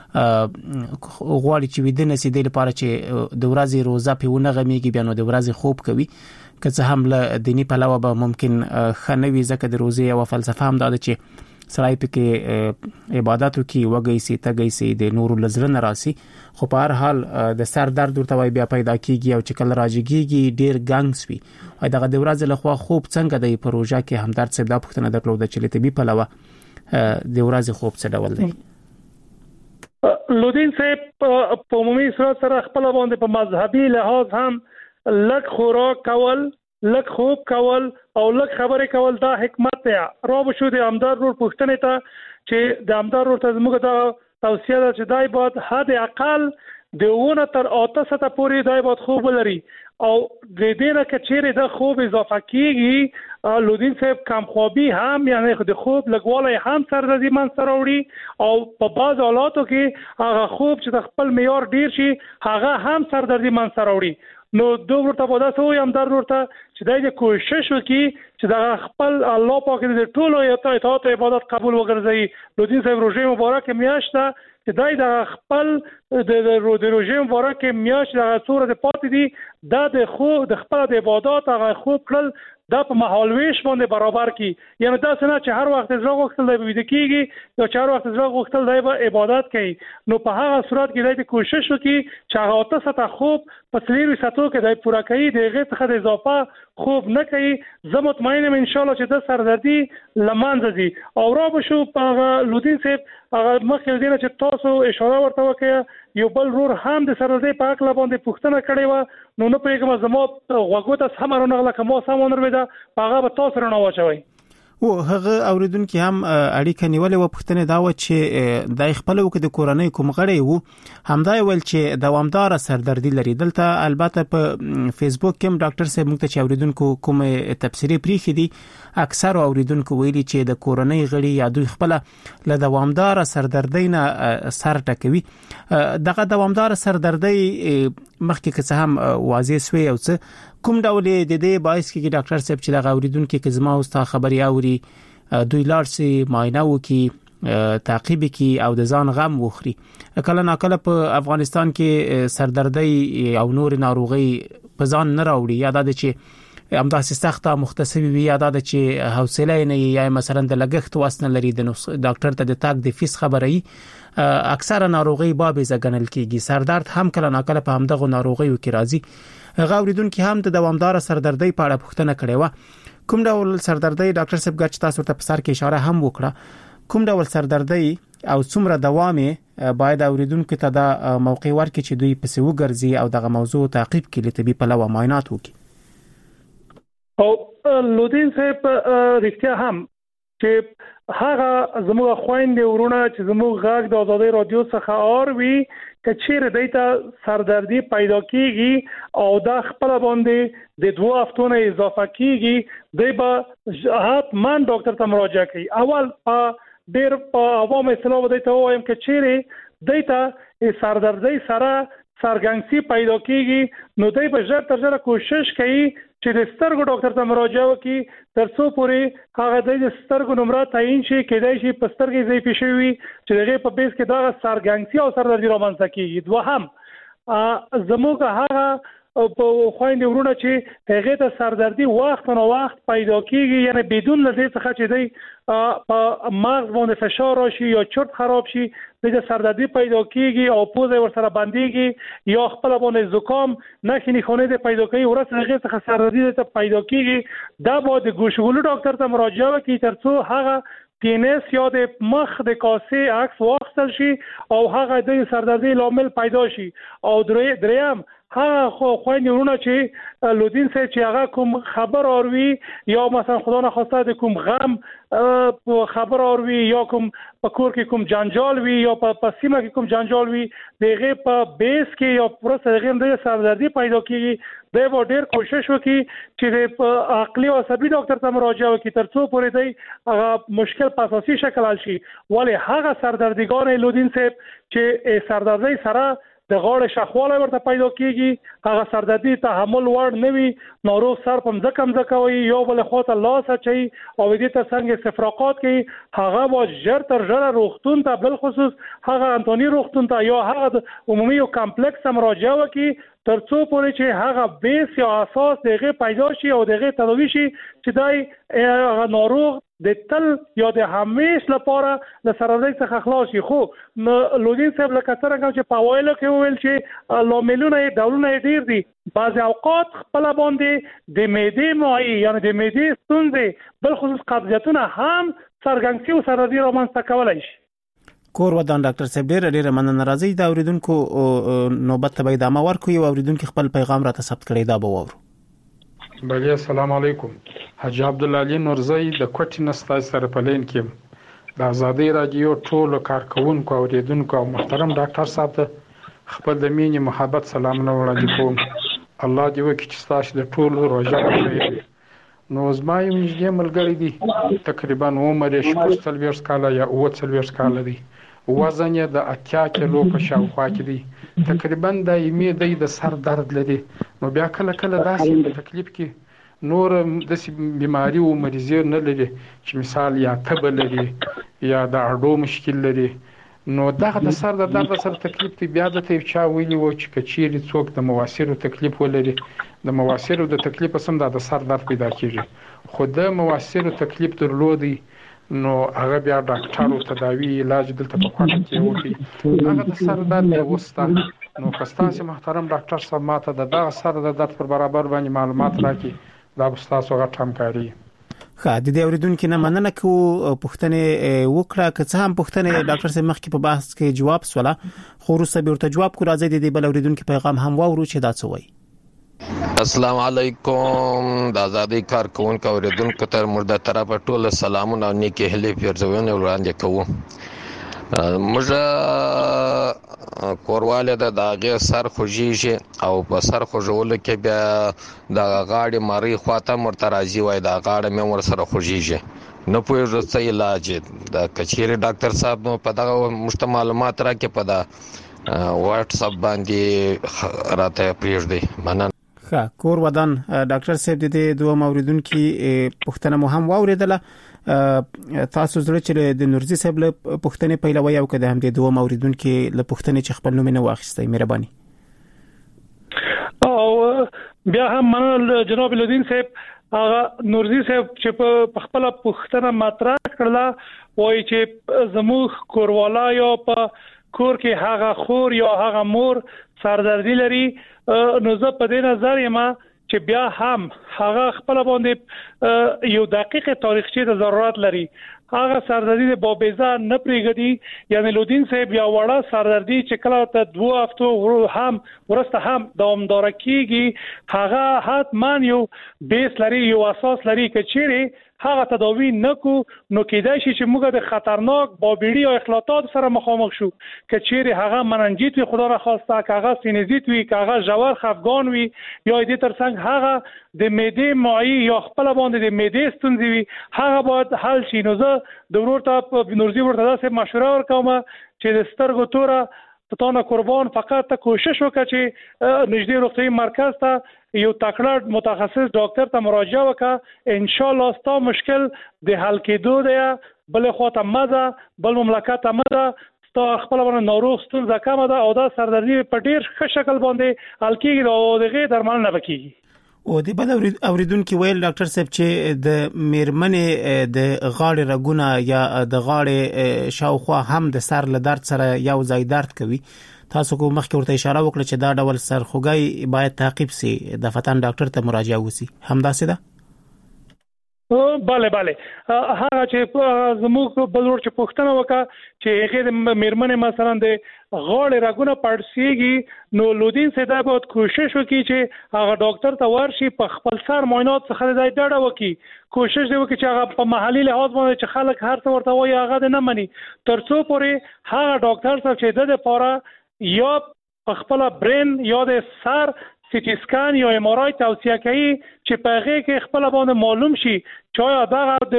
غواړي چې ودنه سي د لپاره چې د ورځې روزه په ونه غمیږي بیا نو د ورځې خوب کوي که څه هم له دینی پلوه به ممکن خنوي ځکه د روزې او فلسفه هم دا چې سړی پکې عبادتو کې وګي سي تګي سي د نور لزر نه راسي خو په هر حال د سر درد ورته بیا پیدا کیږي او چې کله راځيږي ډیر ګنګس وي او دغه د ورځې لخوا خوب څنګه د پروژه کې همدرد صاحب دا پوښتنه درلوده چې لته بي پلوه د ورځې خوب څه ډول دی. لودین صاحب په عمومي صورت سره خپل باندې په مذهبي لحاظ هم لږ خوراک کول لږ خوب کول او لږ خبرې کول دا حکمت دی را بشو د امدار رور پوښتنه ته چې د امدار رور ته موږ دا توصیه ده چې دای باید حد اقل د 1 تر 8 ساعته پورې دای باید خوب ولري او د دې نه کچېره د خوب اضافه کیږي لودین صاحب کمخوابي هم یعنی د خوب لګوالی هم سردردي منځته راوړي او په بعض حالاتو کې هغه خوب چې د خپل معیار ډیر شي هغه هم سردردي منځته راوړي نو دوه ورته په داسې وي هم در ورته چې دای کوشش وکړي چې د خپل الله پاک دې ټولو اطاعت عبادت قبول وګرځي. لودین صاحب روزه مبارک میاشت چې دای د خپل د رژیم ورکه میاش د صورت پاتې دي د خپل د عبادت هغه خوب کړل دا په محالویش باندې برابر کی یعنی دا څنګه چې هر وخت زړه غوښتل دی بيد کیږي یا چې هر وخت زړه غوښتل دی به عبادت کوي نو په هغه صورت کې د کوشش وکړي چې هغه تاسو خوب په سلیری ساتو کې د پوره کوي دغه څخه د اضافه خوب نه کوي زه مطمئنم ان شاء الله چې د سردردي لمانځي او را بشو په لودین صاحب هغه مخکې دینه چې تاسو اشاره ورته وکړه یو بل رور هم د سردردي په اړه باندې پوښتنه کړې و نو په کومه زمو غوګو ته سمونه غلا کوم سمونه ورده هغه به تاسو رڼا واچوي او هغه اوریدونکو هم اړیکه نیولې و پښتنه دا و چې د خپل وکړه د کورنۍ کوم غړي وو همدا ول چې دوامدار سردردي لري دلته البته په فیسبوک کې ډاکټر صاحب موږ ته اوریدونکو کوم تفسیری پریخي دي اکثر اوریدونکو ویلي چې د کورنۍ غړي یا دوی خپل له دوامدار سردردي نه سر ټکوي دغه دوامدار سردردي مخکې که څه هم واضح سوی او څه کوم ډول د دې باعث کې ډاکټر صاحب چې لغه اوریدونکو کې زما اوستا خبري اوري دوی لارسي معاینه وکي تعقیب کی او د ځان غم وخري کله ناکله په افغانستان کې سردردي او نور ناروغي په ځان نه راوړي یا د چې همداسې سخته مختصوي وي یا د چې حوصله نه یا مثلا د لګښت واسنه لري د ډاکټر ته د تاک د فیس خبري اکثره ناروغي باب زګنل کیږي سردرد هم کله ناکله په همدغه ناروغي کې راځي غوړیدونکو هم د دوامدار سردردي په اړه پوښتنه کړې و کوم ډول سردردي ډاکټر صاحب ګرځ تاسو ته په سر کې اشاره هم وکړه کوم ډول سردردي او څومره دوامه باید اوریدونکو ته د موقع ورکړي چې دوی په سیو ګرځي او دغه موضوع تعقیب کړي طبي په لوا معاینات وکړي او لودین صاحب رښتیا هم چې هغه زموږ خويندې ورونه چې زموږ غږ د آزادۍ رادیو څخه اوروي کچېر دیتا سردردي پیدا کیږي او دا خپل باندې د 2 هفتو نه اضافه کیږي دی به حتمان ډاکټر ته مراجعه کوي اول ډېر په عوام اسلام دیتا وایم کچېر دیتا سردردي سره سرګنګسي پیدا کیږي نو دی به ژر تر ژره کوشش کوي چې د سترګو ډاکټر ته مراجعه وکړي ترڅو پورې هغه د سترګو نمبر تعین شي کېدای شي په سترګې ځای پېښوي چې دغه په بیس کې دا سرګنګسي او سردردي رامنځته کیږي دوهم زموږ هغه په خويندې ورونه چې هغه ته سردردي وخت نه وخت پیدا کیږي یعنی بدون لدې څخه چې دی په مغز باندې فشار راشي یا چرت خراب شي د سردردي پیدا کیږي او پوزه ورسره بنديږي یا خپل باندې زکام نخني خونه دې پیدا کوي ورسره هغه څخه سردردي ته پیدا کیږي دا به د ګوشغولو ډاکټر ته مراجعه وکړي ترڅو هغه پینس یا د مخ د کاسې عکس واخیستل شي او هغه د سردردي لامل پیدا شي او دریم هغه خويندې ورونه چې لودین سره چې هغه کوم خبر اوروي یا مثلا خدا نه خواسته د کوم غم خبر اوروي یا کوم په کور کې کوم جنجال وي یا په سیمه کې کوم جنجال وي دغه په بیس کې یا پروسه دغه د سردردي پیدا کیږي د ډېر کوشش وکړي چې د عقلي او عصبي ډاکټر ته مراجعه وکړي ترڅو پورې دی هغه مشکل په اساسي شکل حل شي ولی هغه سردردګان لودین صاحب چې سردردي سره د غاړې شخواله ورته پیدا کیږي هغه سردردي تحمل وړ نه وي ناروغ سر په ځکه کوي یو بل خواته لاس اچي او دې ته څنګه استفراقات کوي هغه به ژر تر ژره روغتون ته بل خصوص هغه انټونی روغتون ته یا هغه عمومي او کمپلیکس مراجعه وکړي ترڅو پورې چې هغه بیس یا اساس دغه پیدا شي او دغه تداوی شي چې دای ناروغ د تل یا د همیش لپاره د سردردي څخه خلاص شي خو لودین صاحب لکه څنګه چې په وایلو کې ویل چې لاملونه ډولونه ډیر دي بعض اوقات خپل باندې د معدې مایع یعنی د معدې ستونزې بل خصوص قبضیتونه هم سرګنګسي او سردردي رامنځته کولای شي کور ودان ډاکټر صاحب ډېر مننه راځي دا اوریدونکو نوبت ته ادامه ورکوي او اوریدونکو خپل پیغام را ثبت کړي دا به وورو بله السلام علیکم حاج عبد الله علي نورزی د کوټی نستا سره په لین کې د آزادۍ رادیو ټولو کارکونکو او اوریدونکو او محترم ډاکټر صاحب ته خپل د مینې محبت سلامونه وړاندې کوم الله دې وکړي چې تاسو د ټولو روژه وکړئ نو زما یو نږدې ملګری دی تقریبا عمر یې 40 کاله یا 40 کاله دی وزن یې د 80 کیلو په شاوخوا کې دی تقریبا دایمي د سر درد لري نو بیا کله داسې په تکلیف کې نور د بیماری او مریضي نه لري چې مثال یا تب لري یا د اډو مشکل لري نو دغه د سر د درد سره تکلیف دی بیا د ته چا ویلی و چې کچيري څوک د مواسیرو تکلیف ولري د مواسیرو د تکلیف سم د سر درد پیدا کیږي خو د مواسیرو تکلیف درلودي نو هغه بیا ډاکټرو تداوی علاج دلته په خاطر کې وکړي هغه د سر درد وسته نو کستاسي محترم ډاکټر صاحب ماته د دغه سر درد پر برابر باندې معلومات راکړي دا تاسو غټ همکاري د دې اوریدونکو نه مننه کو پښتنه وکړه که څه هم پښتنه ډاکټر صاحب مخکې په بحث کې جواب سواله خو وروسته به ورته جواب کو راځي د دې بل اوریدونکو پیغام هم واورو چې دا څه وایي السلام علیکم د آزادۍ کارکونکو اوریدونکو ته مرده طرفه ټول سلامونه او نیکی هیلې پیرزوونه وړاندې کوم موږ کورواله د داغه سر خوږیږي او په سر خوږول کې بیا د غاړې مری خواته مرترازي وای د غاړه مې ور سره خوږیږي نو په یو ځای علاج د کچيري ډاکټر صاحب نو په دغه مشته معلومات راکې په دا واتس اپ باندې راته پریږدي مننه کور ودان ډاکټر صاحب د دې دوه موریدونکو پښتنه مو هم واوریدله تاسو زړه چې د نورزي صاحب له پښتنې پیلوي او کده هم د دوه موریدونکو له پښتنې چې خپل نوم نه واخیستای مهرباني او بیا هم منل جناب الدین صاحب نورزي صاحب چې په خپل پښتنه مطرح کړله وایي چې زموږ کوروالا یا په کور کې هغه خور یا هغه مور سردردي لري نو زه په دې نظر یم چې بیا هم هغه خپل باندې یو دقیقه تاریخچه د ضرورت لري هغه سردردي د بابیزا نه پریږدي یعنی لودین صاحب یا وړه سردردي چې کله ته 2 هفتو هم ورسته هم دوامدار کیږي هغه حتما یو بیس لري یو اساس لري کچيري هغه تداوی نکو نو کېدای شي چې موږ د خطرناک بابیړي او اخلاطات سره مخامخ شو کچيري هغه مننجیت وي خدا را خواسته هغه سینزیت وي هغه جوار خفقان وي یا دې ترڅنګ هغه د معدې معی یا خپل باندې د معدې ستونزې وي هغه باید حل شي نو زه د ورور ته نورزي ورته داسې مشوره ورکوم چې د سترګو توره پتانه قربان فقط کوشش وکړي چې نږدې روغتیايي مرکز ته یو تکړه متخصص ډاکټر ته مراجعه وکړه ان شاء الله ستا مشکل د حل کېدو دی بل خواته مزه بل مملکت مزه ستا خپل باندې ناروغ ستونزه کمه ده او دا سردردي په ډیر ښه شکل باندې حل کېږي او دغه درمل نه وکړي او د بل اوریدونکو ویل ډاکټر صاحب چې د میرمنې د غاړې رګونه یا د غاړې شاوخوا هم د سر له درد سره یو ځای درد کوي تاسو کو مخکې ورته اشاره وکړه چې دا ډول سرخوږی باید تعقیب سي د فتن ډاکټر ته مراجعه وسی همداسې ده bale هغه چې زموږ بلور چې پښتنه وکا چې هغه د میرمنې مثلا د غاړې رګونه پړسیږي نو لودین سیدا به کوشش وکړي چې هغه ډاکټر ته ورشي په خپل سر معاینات څخه د ډاډه وکړي کوشش دی وکړي چې هغه په محلي لحاظ باندې چې خلک هر څه ورته وایي هغه نه مني ترڅو پورې هغه ډاکټر صاحب چې د لپاره یا په خپل برین یا د سر سیټی سکان یا ام آر آی توصیه کوي چې په هغه کې خپل باندې معلوم شي چې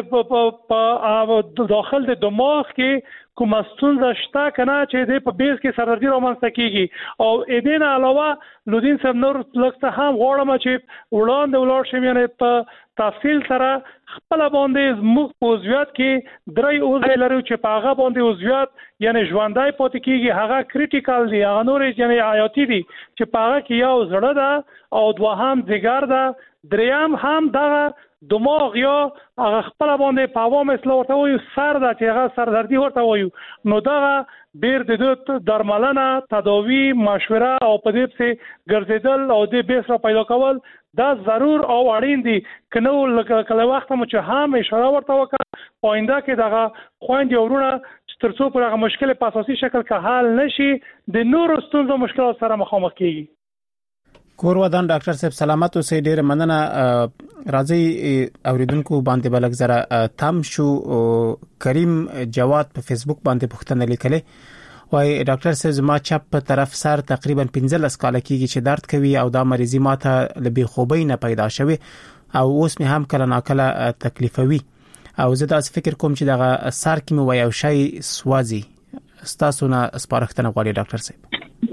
دا د داخل د دماغ کې کوم ستونزه شته کنه چې د په بیس کې سردردي رامنځته کیږي او اې دې نه علاوه لودین صاحب نور لکه هم غواړم چې وړاندې ولاړ شم یعنی په تفصیل سره خپل باندې زموږ په عضویت کې درې عضو لري چې په هغه باندې عضویت یعنی ژوندۍ پاتې کیږي هغه کریټیکل دی هغه نور یعنی حیاتي دي چې په هغه کې یو زړه ده او دوهم ځګر ده دریم هم دغه دماغ یا هغه خپل باندې په عوام اصلاح ورته وي سر د چې هغه سردردي ورته وي نو دغه ډیر د درملنه تداوی مشوره او په دې څخه ګرځیدل او د بیس را پیدا کول دا ضرور او اړین دي کنه کله وخت مو چې هم اشاره ورته وکړه آینده کې دغه خويندې ورونه ترڅو پر هغه مشکل په اساسي شکل کې حل نشي د نورو ستونزو مشکلات سره مخامخ کیږي کور ودان ډاکټر صاحب سلامت اوسئ ډیر مننه راځي اوریدونکو باندې بلک زره تام شو کریم جواد په فیسبوک باندې پوښتنه لیکلې وای ډاکټر صاحب زما چپ په طرف سر تقریبا 15 کال کېږي چې درد کوي او دا مریضي ماته لبي خوبۍ نه پیدا شوه او اوس مې هم کله ناکله تکلیفوي او زه دا فکر کوم چې دا سر کې مې وای او شي سوازي ستاسو نه سپارښتنه غواړي ډاکټر صاحب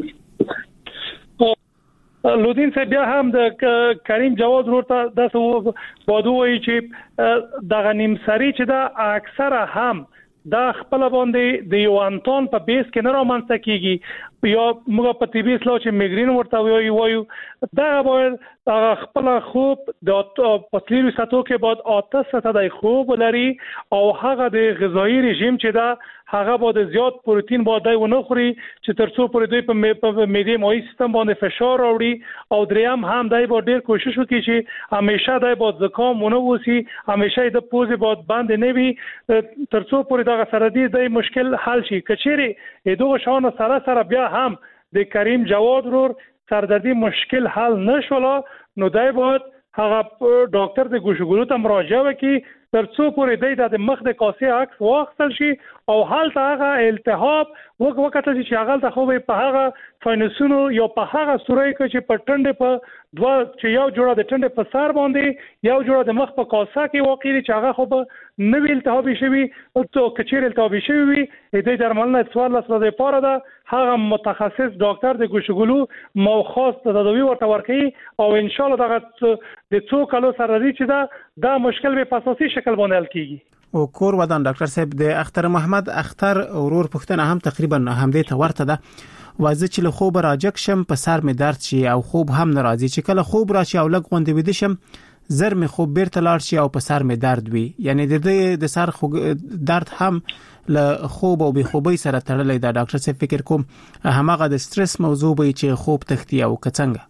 لودین صاحب بیا هم د کریم جواد ورته د بادوي چې د غنیم سری چې دا اکثره هم دا خپل باندې د یو انتون په بیس کې نه رامنځته کیږي یا موږ په طبي اصطلاح چې میګرین ورته وایو دا باید خپل خوب د پسلیرو ساتو کې بعد 8 ساعته د خوب لري او هغه د غذایی رژیم چې دا هغه باید زیات پروتین باید ونه خوري چې ترڅو پورې دوی په معده مایع سیستم باندې فشار راوړي او دریم هم دای باید ډیر کوشش وکړي چې همیشه دای باید زکام ونه وسی همیشه د پوزې باید بند نه وي ترڅو پورې دا سردی د مشکل حل شي کچېره دغه شان سره بیا هم د کریم جواد ورور سردردی مشکل حل نشولا نو دای باید هغه ډاکټر د ګوشګلو ته مراجعه وکړي ترڅو پورې د مخ د کاسې عکس واخیستل شي او حالت هغه التهاب وکړه چې هغه ته خو په هغه فاینوسونو یا په هغه سورې کې چې په ټنډه په دوا چې یو جوړه د ټنډه په سر باندې یو جوړه د مخ په کاسه کې واقع دي چې هغه خو به نوې التهابي شوی او کچیر التهابي شوی د درملنه سوال لپاره لپاره ده هغه متخصص ډاکټر د ګوشګلو مو خاص تداوی ورته ورکړي او ان شاء الله دغه د څو کالو سره چې دا مشکل به په اساسي شکل باندې حل کیږي او کور ودان ډاکټر صاحب د اختر محمد اختر ورور پښتنه هم تقریبا همدې ته ورته ده وازه چې له خوب راجک شم په سر می درد شي او خوب هم ناراضي چې کله خوب راشي او لګ غوندې وید شم زر می خوب بیرته لاړ شي او په سر می درد وي یعنی د سر درد هم له خوب او بې خوبۍ سره تړلې ده ډاکټر صاحب فکر کوم همغه د سټرس موضوع به چې خوب تختی او کڅنګ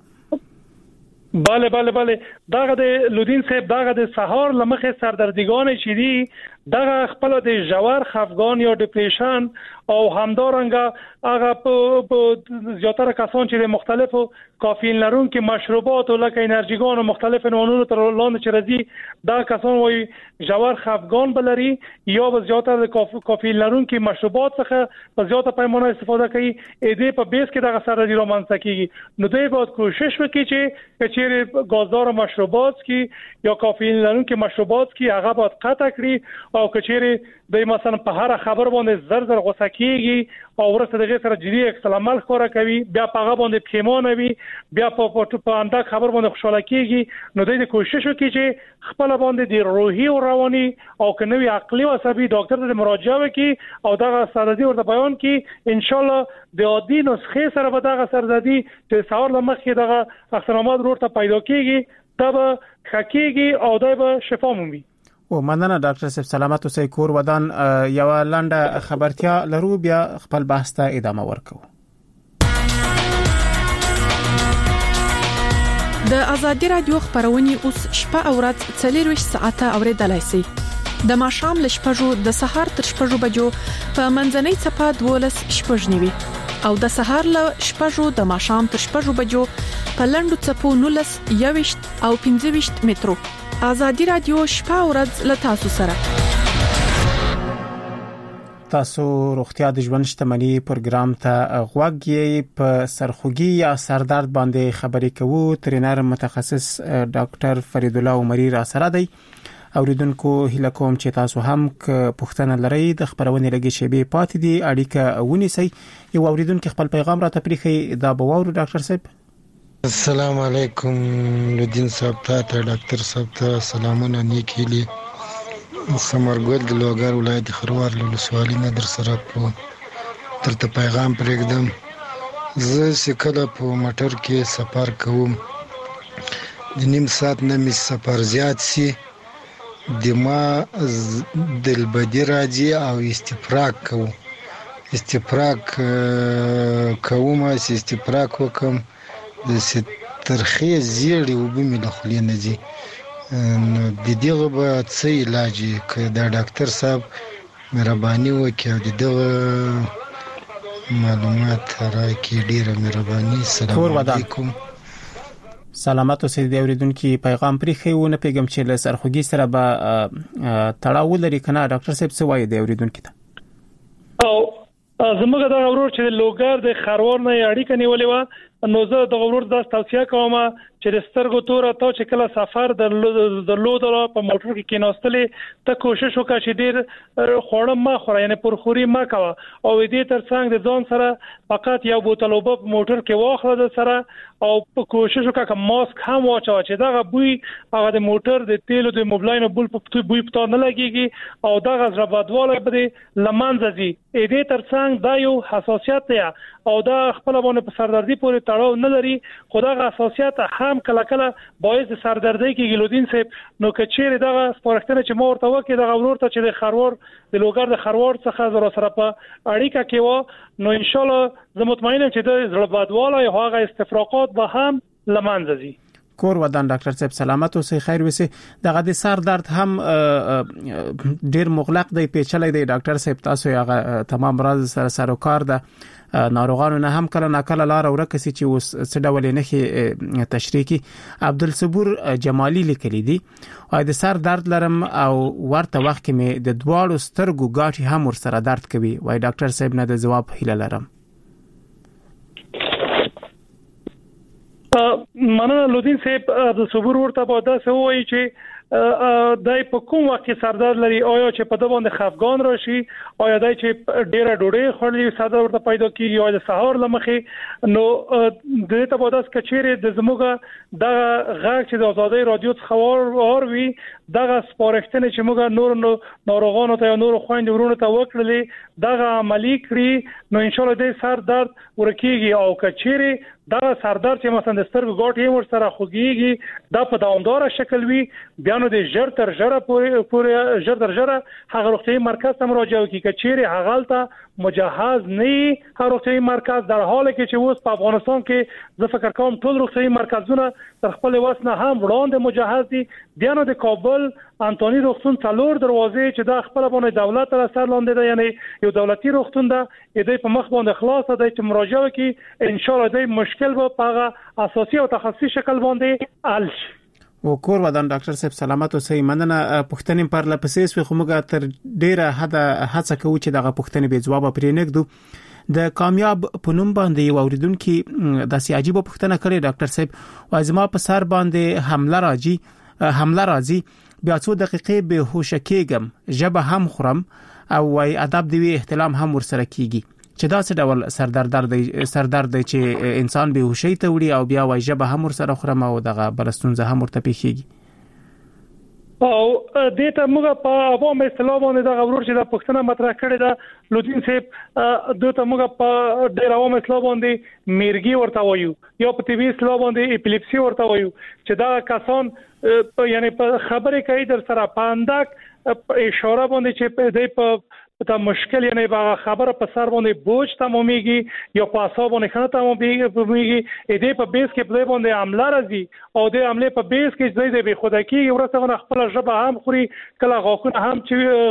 بله داغه د لودین صاحب داغه د سهار لمخه سردردګان شې دي دغه خپل د جوار خفګان یا ډیپریشن او همدارنګه هغه په زیاتره کسان چې د مختلفو کافین لرونکو مشروبات او لکه انرژیګان او مختلف نوعونو تر لاندې چې راځي دا کسان وایي جوار خفګان بلري یا به زیاتره د کافین لرونکو مشروبات څخه په زیاته پیمانه استفاده کوي اې دې په بیس کې دغه سردی رومانځ کیږي نو دوی باید کوشش وکړي چې گازدار مشروبات کی یا کافین لرونکو مشروبات کی هغه باید قطع کړي او کچېره د مثلا په هر خبر باندې زر غوسه کیږي او ورسره دغه سره جدي عکس العمل خورا کوي بیا په هغه باندې پښیمانه وي بیا په انده خبر باندې خوشاله کیږي نو دوی کوشش وکړي چې خپل باندې د روحي او رواني او کنوي عقلي او عصبي ډاکټر ته مراجعه وکړي او دغه سردی ورته بیان کړي ان شاء الله د عادي نسخې سره به دغه سردی چې سهار لمخې دغه اخترامات ورته پیدا کیږي دا به خکېږي او دا به شفا مومي او مننه ډاکټر صاحب سلامت اوسئ کور ودان یو لنډه خبرتیا لرو بیا خپل بحث ته ادامه ورکو د ازادي رادیو خبرونه اوس شپه او ورځ 24 ساعته اوریدلای شئ د ماښام ل شپږو د سهار تر شپږو بجو په منځنۍ صفه 12 شپږنیوي او د سهار ل شپږو د ماښام تر شپږو بجو په لندو صفو 19 21 او 25 مترو ازادي رادیو شپه او ورځ ل تاسو سره تاسو روغتیا د ژوند شتمنۍ پروګرام ته غوږی په سرخوږی یا سردرد باندې خبرې کوو ټرینر متخصص ډاکټر فرید الله عمری را سره دی اوریدونکو هیله کوم چې تاسو هم پوښتنه لرئ د خبرونې لګي شیبې پاتې دي اړیکه ونیسئ یو اوریدونکو خپل پیغام را تپریخي دا بوور ډاکټر صاحب السلام علیکم لودین صاحب ته ډاکټر صاحب ته سلامونه نیکیلی سمرګل د لوګر ولایت خروار ولسوالۍ نه در سره په ترته پیغام پرېږدم زه سکه په موټر کې سفر کوم د نیم ساعت نه می سفر زیات سي دما دلبدی راځي او استفراق کوم استفراق وکم د ترخی زیړی وبمې له خولې نه دي نو د دې به څه علاج کې د ډاکټر صاحب مهرباني وکړي او د دغه معلومات راکړي ډیره مهرباني السلام علیکم سلامات اوسئ د اوریدونکو پیغام پرېخي ونه پیغام چې له سرخوږی سره به تړاو لري کنه ډاکټر صاحب څه وایي د اوریدونکو ته او زموږ د غوړور چې لوګر د خروار نه اړیکه نیولې و نو زه د غوړور د توصیه کوم چې د سترګو تور ته چې کله سفر درلود په موټر کې کېناستلې ته کوشش وکړه چې ډیر خوړه ما خوره یعنی پرخوري ما کوه او دې ترڅنګ د ځان سره فقط یو بوتل اوبه په موټر کې واخله د سره او په کوشش وکړه چې ماسک هم واچو چې دا بوی هغه د موټر د تیلو د موبلاین بل په بوی پتا نه لګيږي او دا غز ربادواله به لمنځه دي دې ترڅنګ دا یو حساسیت دی او دا خپل باندې په سردردي پورې تړاو نه لري خو دا حساسیت هم کله کله باعث د سردردي کې ګلودین صاحب نو کچېره دا سپارښتنه چې مور ته وکړي دا ورور ته چې د خروار د لوګر د خروار څخه زره سره په اړیکه کې و نو ان شاء الله زه مطمئنم چې د ربادواله او هغه استفراقات به هم لمنځه ځي کور ودان ډاکټر صاحب سلامت اوسئ خیر وسی دغه د سر درد هم ډیر مغلق دی پیچلې دی ډاکټر صاحب تاسو هغه تمام راز سره کار ده ناروغانو نه هم کله ناکله لار ورکه سي چې اوس څه ډول نه خي تشریحي عبدالصبور جمالی لیکلي دي او د سر درد لرم او ورته وخت کې مې د دواړو سترګو غاټي هم ور سره درد کوي وای ډاکټر صاحب نه د جواب هیله لرم مننه لودین صاحب د صبر ورته په داسه وایي چې دای په کوم وخت کې سردرد لري آیا چې په دغه باندې خفګان راشي آیا دای چې ډیره ډوډۍ خورلې سردرد ورته پیدا کیږي یا د سهار لمخې نو د ته په داسه کچېره د زموږه د غږ چې د آزادۍ رادیو څخه وروي دغه سپارښتنه چې موږ نور ناروغانو ته یا نور خويند ورونو ته وکړلې دغه عملی کړی نو ان شاء الله د سر درد ورکیږي او کچېره دا سردرد چې مثلا د سترګو غاټي ور سره خوږيږي دا په دوامدار شکل وي بیا نو د ژر تر ژره پورې ژر تر ژره هغه روغتي مرکز ته مراجعه وکړي کچېره هغه مجهز نه هغه روغتي مرکز در حاله کې چې اوس په افغانستان کې زه فکر کوم ټول روغتي مرکزونه تر خپل وسنه هم وړاندې مجهز دي بیا نو د کابل انټونی روغتون څلور دروازې چې دا خپل باندې دولت تر اثر لاندې ده یعنی یو دولتي روغتون ده دې په مخ باندې خلاص ده چې مراجعه وکړي ان شاء الله دې مشکل به په اساسي او تخصصي شکل باندې حل شي او کور ودان ډاکټر صاحب سلامت اوسئ مننه پښتنې پر لپسې خو موږ تر ډیره حد هڅه کوو چې دغه پښتنې به جواب پرې نګدو د کامیاب پونم باندې یو اوریدونکو د سیاجي په پښتنه کړي ډاکټر صاحب وازما په سر باندې حمله راځي بیا څو دقیقې به هوش کېږم جبه هم خورم او وای ادب دی احتلام هم ورسره کیږي چې دا څه ډول سردرد چې انسان به هوشي ته وړي او بیا وای جبه هم ورسره خورم او دغه بلستونزه هم ورته پیخيږي او دې ته موږ په عوام اصطلاح باندې دا غوړ چې د پښتنه مطرح کړی دا لودین صاحب دوی ته موږ په ډېر عوام اصطلاح باندې میرګي ورته وایو یا په طبي اصطلاح باندې اپیلیپسي ورته وایو چې دا کسان یعنی په خبرې کوي در سره پاندک اشاره باندې چې دې په تا مشکل یعنی با خبره په سر باندې بوج تمامېږي یا په اعصاب باندې خنه تمامېږي دې په بیس کې په باندې عمله راځي او د عمله په بیس کې دې به خدای کې ورته خپل ژبه هم خوري کله غاښونه هم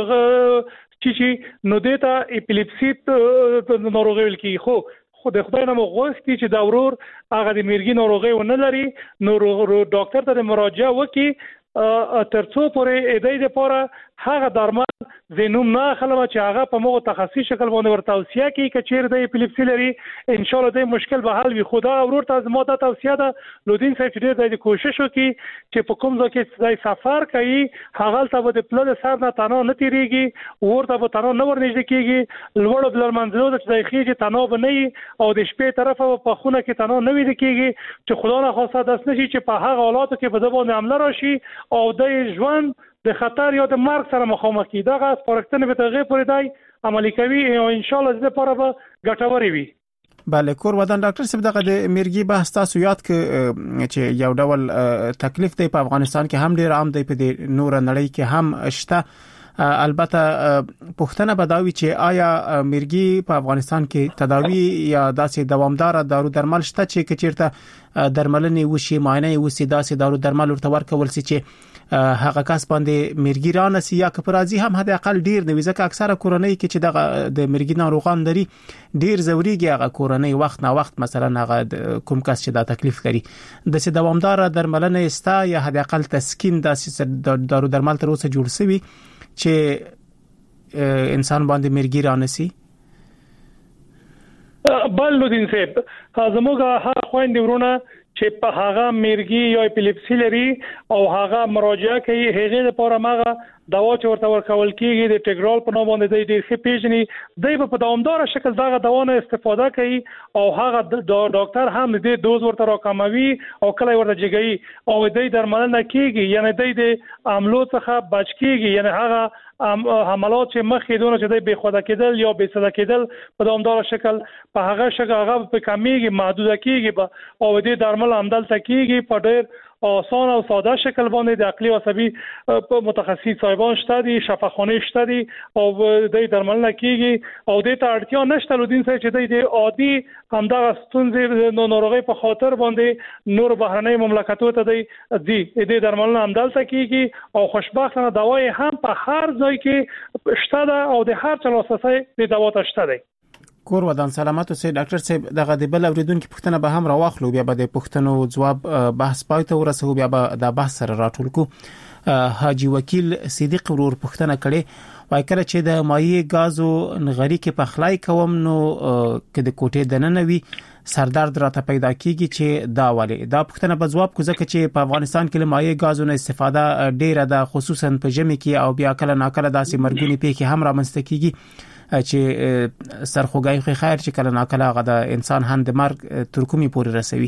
چې نو دې ته اپیلیپسي ناروغي ویل کی خو خدای نه مغوښتي چې دا ورور هغه د میرګي ناروغي ونه لري نو ډاکټر ته مراجعه وکړي ترڅو پورې دې لپاره هغه درمل زینوم نه خلک چې هغه په موږ تخصصي شکل باندې ورته توصیه کوي کچیر د اپیلیپسي لري ان شاء الله د مشکل به حل وي خدا ورور ته زما ته توصیه ده لودین صاحب چې د کوشش وکړي چې په کوم ځای کې ځای سفر کوي هغه ته به د پلان سر نه تنه نه تیریږي ورته به تنه نه ورنږدې کیږي لوړ بلر منځلو د ځای خېږي تنه به نه او د شپې طرفه په خونه کې تنه نه وي کیږي چې خدا نه خواسته داس نشي چې په هغه حالاتو کې به باندې عمله راشي او د ژوند د خطر یا د مرګ سره مخامخ کی دغه سپارښتنه به تغیر پرې دی عملی کوي او ان شاء الله د لپاره به ګټوري وي بله کور ودان ډاکټر صاحب دغه د میرګي بحث تاسو یاد چې یو ډول تکلیف دی په افغانستان کې هم ډیر عام دی په نور نړۍ کې هم شته البته پښتنه بداوی چې آیا میرګي په افغانستان کې تداوی یا داسې دوامدار دارو درمل شته چې کچیرته درملنه وشي معنی وسی داسې دارو درمل ورته ورکول سي چې هغه کس باندې میرګي رانسی یا کپرازي هم حد اقل ډیر نه ځکه اکثره کورنۍ کې چې د میرګي ناروغان لري ډیر زوريږي هغه کورنۍ وخت نه وخت مثلا هغه کوم کس چې دا تکلیف لري د څه دوامدار درملنه استا یا حد اقل تسکین داسې دارو درمل تر اوسه جوړ شوی چې انسان باندې میرګي رانسی بل لودین صاحب زموږه هر خويند ورونه چې په هغه مرګي یا اپیلیپسي لري او هغه مراجعه کوي هغه لپاره ماغه دوا چې ورته ورکول کیږي د ټیګرال په نوم باندې د ډیر ښه پیژني دی په دوامدار شکل دغه دوا نه استفاده کوي او هغه ډاکټر هم د دوز ورته راکموي او کله ورته جګي او د درملنه کیږي یعنی د عملو څخه بچ کیږي یعنی هغه حملات چې مخکې دونه چې د بې خوده کېدل یا بې صدا کېدل په دوامدار شکل په هغه شکل هغه په کمیږي محدود کیږي او د درمل عمل تکیږي په ډېر آسان او ساده شکل باندې د عقلي او عصبي متخصص صاحبان شته دي شفاخانه شته دي او د درملنه کیږي او د ته اړتیا نشته لودین سره چې د عادي همدغه ستونزې ناروغي په خاطر باندې نور بهرنۍ مملکتو ته دی د درملنه عمل تکیږي او خوشبختانه دواي هم په هر ځای کې شته ده او د هر چا لاسرسي د دوا ته شته دی کور ودان سلاماتو سي ډاکټر صاحب دغه د بل اوریدونکو پوښتنه به هم راوخلو بیا به د پوښتنو جواب بحث پاتې ورسو بیا به د بحث سره راټول کو حاجی وکیل صدیق ورور پوښتنه کړي وای کړه چې د مایع غازو نغری کې پخلای کوم نو کې د کوټې دننه وی سردرد راته پیدا کیږي چې دا والي دا پوښتنه په جواب کو ځکه چې په افغانستان کې مایع غازو نه استفاده ډیره ده خصوصا په ژمي کې او بیا کله ناکله داسې مرګونی پیکي هم رامنځته کیږي چې سرخوګای خو خیر چې کله ناکله غدا انسان هم د مرګ تر کومي پورې رسوي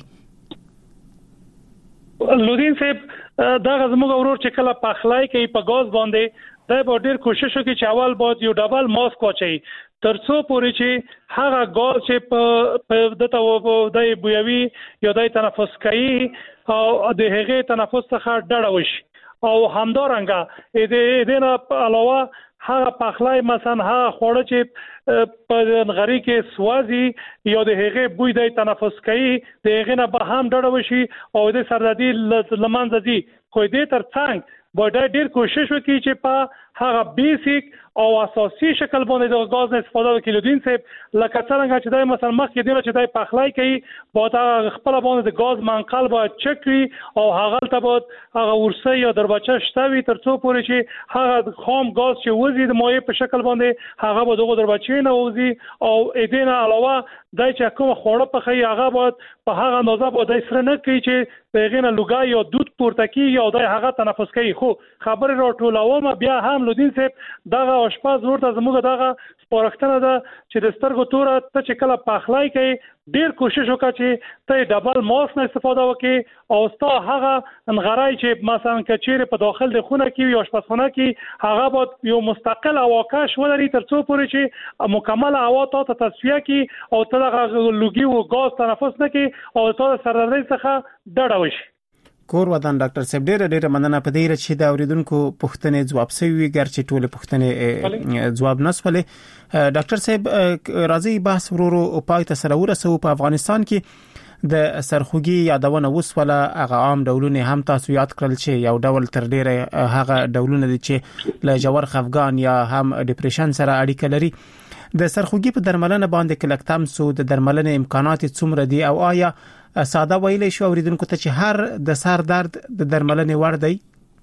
لودین صاحب دا زموږ اورور چې کله پخلای کوي په غاز باندې دا به ډیر کوشش وکړي چې اول باید یو ډبل ماسک واچي ترڅو پورې چې هغه غاز چې په دته د بویوي یا د تنفس کوي او د هغه تنفس څخه ډډه وشي او همدارنګه د نه علاوه هغه پخلای مثلا هغه خوړه چې په نغری کې سوازي یا د هغه بوی د تنفس کوي د هغه نه به هم ډډه وشي او د سردردي لمنځه دي خو دې ترڅنګ باید ډیر کوشش وکړي چې په هغه بیسیک او اساسي شکل باندې د غاز نه استفاده وکړي لودین صاحب لکه څنګه چې دای مثلا مخکې دی چې دای پخلای کوي باید خپل باندې د غاز منقل باید چک وي او هغه ته باید هغه ورسه یا دربچه شتوي ترڅو پورې چې هغه خام غاز چې وزي د مایع په شکل باندې هغه به دغه دربچې نه وزي او اېدنه علاوه دای چې کوم خوړه په خي هغه باید په هغه اندازه باید سره نه کوي چې دغه نه لوګا یا دود پورته کیږي او دای هغه تنفس کوي خو خبر راټولوم بیا هم لودین صاحب دغه اشپاز ورته زموږ دغه سپارښتنه ده چې د سترګو توره ته چې کله پخلای کوي ډیر کوشش وکړي چې ته ډبل ماسک نه استفاده وکړي او ستا هغه انغړای چې مثلا کچېره په داخل د خونه کې یا آشپزخانه کې هغه باید یو مستقل اواکاش ولري ترڅو پورې چې مکمل هوا ته تصفیه کړي او ته دغه لوګي او غاز تنفس نه کړي او ته سردردي څخه ډډه وشي کور ودان ډاکټر صاحب ډېر مننه په دې چې دا اوریدونکو پوښتنې جواب سوي ګرچې ټول پوښتنې جواب نسولې ډاکټر صاحب راځي بحث ورو پای ته سره ورسو په افغانستان کې د سرخوږي یادونه وسوله هغه عام ډولونه هم تاسو یاد کړل چې یو ډول تر ډیره هغه ډولونه دي چې له جوړ خفګان یا هم ډیپریشن سره اړیکه لري د سرخوږي په درملنه باندې کلکتم سو د درملنه امکانات څومره دي او آیا ساده ویلې شو اوریدونکو ته چې هر د سر درد د درملنې وړ دی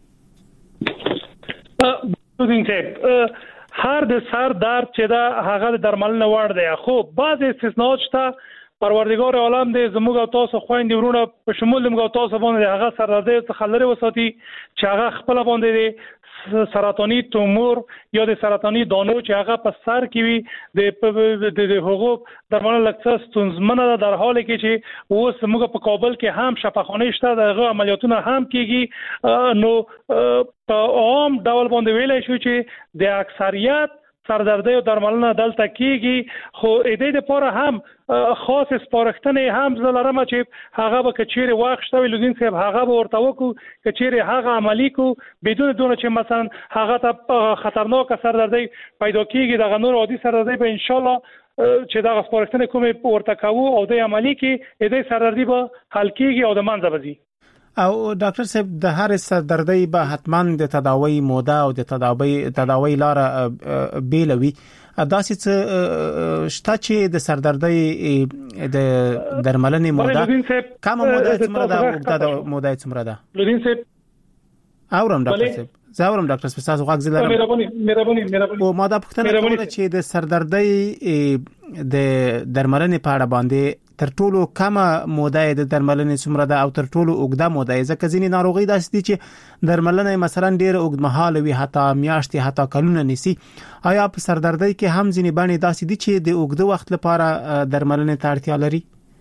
هر د سر درد چې دا هغه د درملنه وړ دی خو بعض استثناءات شته پروردگار عالم دې زموږ او تاسو خويندې ورونه په شمول موږ او تاسو باندې هغه سردردي څخه لري وساتي چې هغه خپل باندې سرطاني تومور یا د سرطاني دانو چې هغه په سر کې وي د حقوق درملنه لکه ستونزمنه در حالی کې چې اوس موږ په کابل کې هم شفاخانه شته دغه عملیاتونه هم کیږي نو په عام ډول باندې ویلای شو چې د اکثریت سردردي او درملنه دلته کیږي خو اېدې لپاره هم خاص سپارښتنې هم زلرم چې هغه به کچېره واخ شته لودین صاحب هغه به ورته وکړو کچېره هغه عملی کو بدون دونه چې مثلا هغه ته خطرناک سردردي پیدا کیږي دغه نور عادي سردردي به ان شاء الله چې دا سپارښتنې کومې ورته کوو او د عملی کې اېدې سردردي به حل کیږي او د منځ بزي او ډاکټر صاحب د هر سردردي به حتما د تداوی موده او د تداوی لار بیلوي داسې څه شته چې د سردردي د درملنې موده کومه موده څومره ده او د موده څومره ده لودین صاحب اورم ډاکټر صاحب زاورم ډاکټر صاحب تاسو غږ زلره مهرباني او ما دا پوښتنه کوله چې د سردردي د درملنې په اړه باندې تر ټولو کمه موده د درملنې څومره ده او تر ټولو اوږده موده ځکه ځینې ناروغي داسې دي چې درملنه مثلا ډېر اوږدمهاله وي حتی میاشتې حتی کلونه نیسي آیا په سردردۍ کې هم ځینې باندې داسې دي چې د اوږده وخت لپاره درملنې ته اړتیا لري؟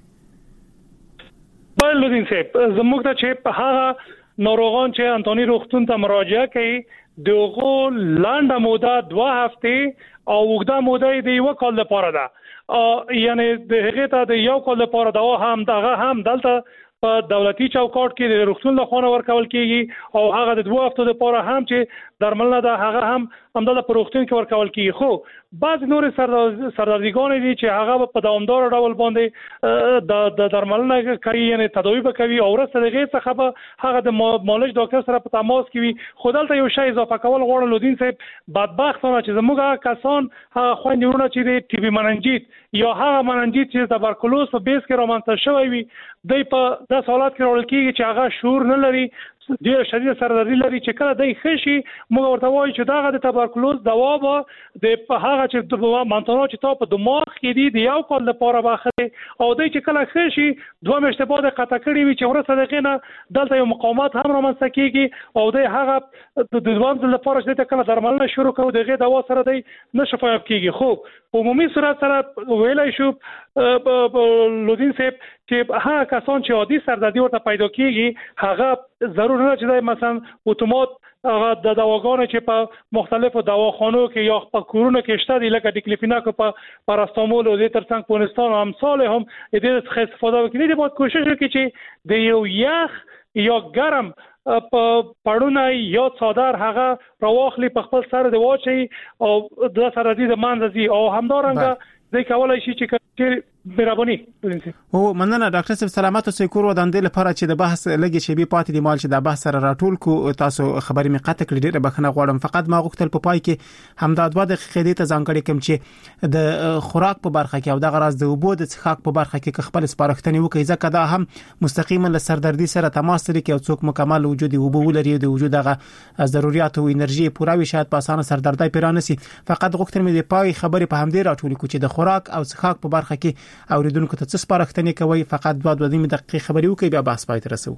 بل لودین صاحب زموږ ته چې په هغه ناروغان چې انټونی روغتون ته مراجعه کوي دغه لنډه موده 2 هفته او اوږده موده د 1 کال لپاره ده یعنی د هغه ته د 1 کال لپاره دوا هم دغه هم دلته په دولتي چوکاټ کې د روغتون له خوا ورکول کیږي او هغه د 2 هفتو لپاره هم چې درملنه ده هغه هم همدلته په روغتون کې ورکول کیږي خو بعض نور سردردګان دي چې هغه په دوامدار ډول باندې د درملنه کوي یعنی تداوی کوي او ورسره دغه څخه هغه د معالج ډاکټر سره په تماس کوي خو دلته یو شی اضافه کول غواړم لودین صاحب بدبختانه چې زموږ کسان هغه خويندونه چې د ټي بي مننجیت یا هغه مننجیت چې تبرکلوز په بیس کې رامنځته شوی وي د په د حالات کې راول کیږي چې هغه شعور نه لري ډیر شدید سردردي لري چې کله دای خشي موږ ورته وایو چې داغه د تبرکلوز دوا به د هغه چې د مانتونو چې په دماغ کې دي د یو کال لپاره باخره او دای چې کله خشي 2 میاشتې بعد قطع کړي وي چې ورسره دغه نه دلته یو مقاومت هم رامنځته کیږي او د هغه د دوام لپاره چې کله درملنه شروع کوو دغه دوا سره دی نشفایب کیږي خو عمومي صورت سره ویلای شو لودین صاحب چې هغه کسان چې عادي سردردي ورته پیدا کیږي هغه ضرور نه چې مثلا اتومات هغه د دواګانو چې په مختلفو دواخانو کې یا په کورونو کې شته دي لکه ډیکلیفیناک په پاراستامول او د ترڅنګ پونستان او امثال هم دې څخه استفاده وکړي دي باید کوشش وکړي چې د یو یخ یا ګرم په پړونه یا څادر هغه راوخلي په خپل سر دی واچي او د سردردي د منځي او همدارنګه د کولای شي چې مهرباني او مننه ډاکټر صاحب سلامات او سکور وداندې لپاره چې د بحث لګي شی به پاتې دی مال چې د بحث سره راټول کو تاسو خبرې می قطع کړې ډېر بخنه غواړم فقط ما غوښتل په پای کې همدا 2 دقیقې ته ځانګړي کوم چې د خوراک په برخه کې او د غراز د وبو د څښاک په برخه کې خپل سپارښتنې وکړي ځکه دا هم مستقیما له سردردي سره تماس لري کې او څوک مکمل وجود وبو لري د وجود دغه ضرورت او انرژي پوره وي شاید په اسانه سردردي پیرانسي فقط غوښتل مې د پای خبرې په همدې راټول کو چې د خوراک او څښاک په برخه کې اوریدونکو ته څه سپارښتنې کوي فقط 2 دقیقې خبرې وکړي بیا بحث پای ته رسو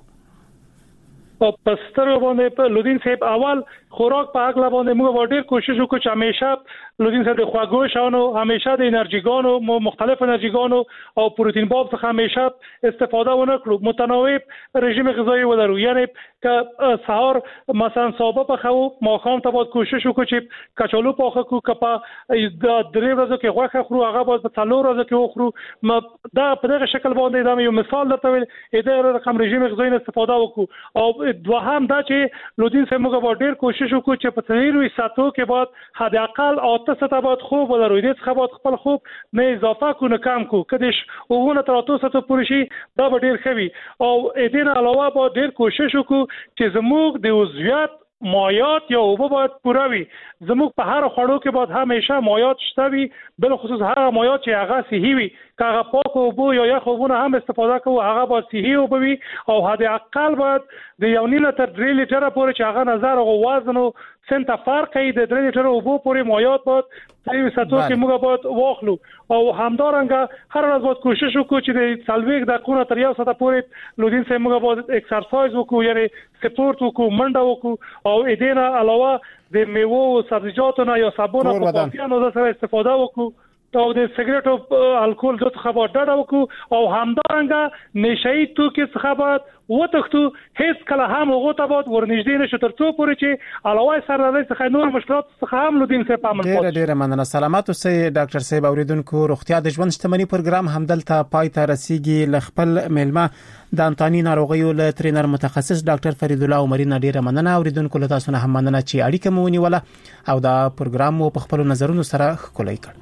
په پستر باندې په لودین صاحب اول خوراک په اغلا باندې موږ ډېر کوشش وکړو چې همیشه لودین صاحب د خواږه شانو همیشه د انرژيګانو مختلف انرژيګانو او پروتین باب څخه همیشه استفاده ونه کړو متنوع رژیم غذایی ولرو یعنی که سحر مثلا صبح په خو ماښام ته باید کوشش وکړو چې کچالو پاخه کو کپا د درې ورځې کې غوښه خورو هغه باید په 4 ورځې کې وخورو دا په دغه شکل باندې دا یو مثال درته ویل دا رقم رژیم غذایی استفاده وکړو او دوهم دا چې لودین صاحب موږ ډېر کوشش وکړو چې په 3 ساعتو کې بعد حد اقل 8 ساعته بعد خوب ولرو دې څخه بعد خپل خوب نه اضافه کو نه کم کو کديش وګونه تر 8 ساعتو پورې شي دا ډېر خوي او دې نه علاوه به ډېر کوشش وکړو چې زموږ د عضویت مایات یا اوبه باید پوره وي زموږ په هر خوړو کې باید همیشه مایات شته وي بل خصوص هغه مایات چې هغه صحي وي هغه پاک اوبه یا یخ اوبه هم استفاده کوو هغه باید صحي اوبه وي او حد اقل باید د 1.5 تر 3 لیټره پورې چې هغه نظر او وزن او سنت فرق ای د 3 لیټر اوبه پورې مایات باید په ساتو کې موږ باید واخلو او همدارنګه هر ورځ باید کوشش وکړو چې د 40 دقیقې تر 1 ساعت پورې لودین سه موږ باید ایکسرسایز وکړو یعنی سپورت وکړو منډه وکړو او دې نه علاوه د میوه او سبزیجاتو نه یا صابون او کافیانو سره استفاده وکړو او د سیګریټ او الکول د څخه به ډډه وکړو او همدارنګه نشئی توکي څخه به وتښتو هیڅ کله هم هغه ته به ورنږدې نشو ترڅو پورې چې علاوه سره څخه نور مشکلات څخه هم لودین سه پامن کوي ډېر مننه سلامات اوسئ ډاکټر صاحب اوریدونکو روغتیا د ژوند شتمنۍ پروګرام همدلته پای ته رسیدي لخپل ملما د انټانی ناروغیو له ټرینر متخصص ډاکټر فرید الله عمري ډېر مننه اوریدونکو له تاسو نه هم مننه چې اړیکه مو ونیوله او دا پروګرام مو په خپل نظرونو سره خولای کړ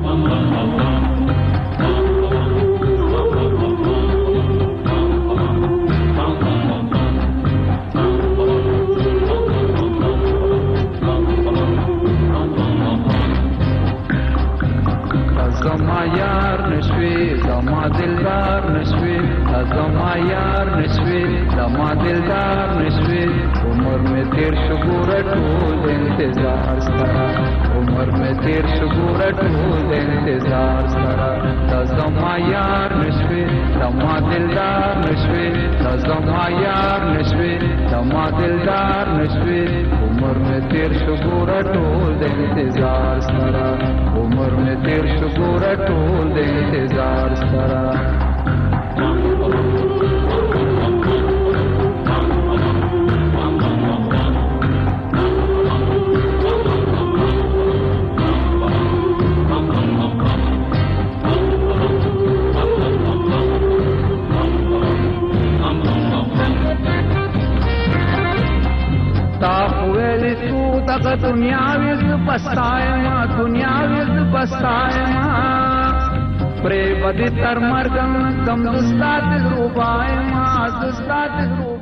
زما یار نشوي زما دلدار نشوي زما یار نشوي زما دلدار نشوي عمر می تیر شو ګور ټول انتظار ستا عمر میں تیر شګور ټول انتظار سره تا زما یار نشوي زما دلدار نشوي تا زما یار نشوي زما دلدار نشوي عمر میں تیر شګور ټول انتظار سره عمر میں تیر شګور ټول انتظار سره دغه دنیا وز پستایما دنیا وز پستایما پرې بدی تر مرګ کم دستات روبایما دستات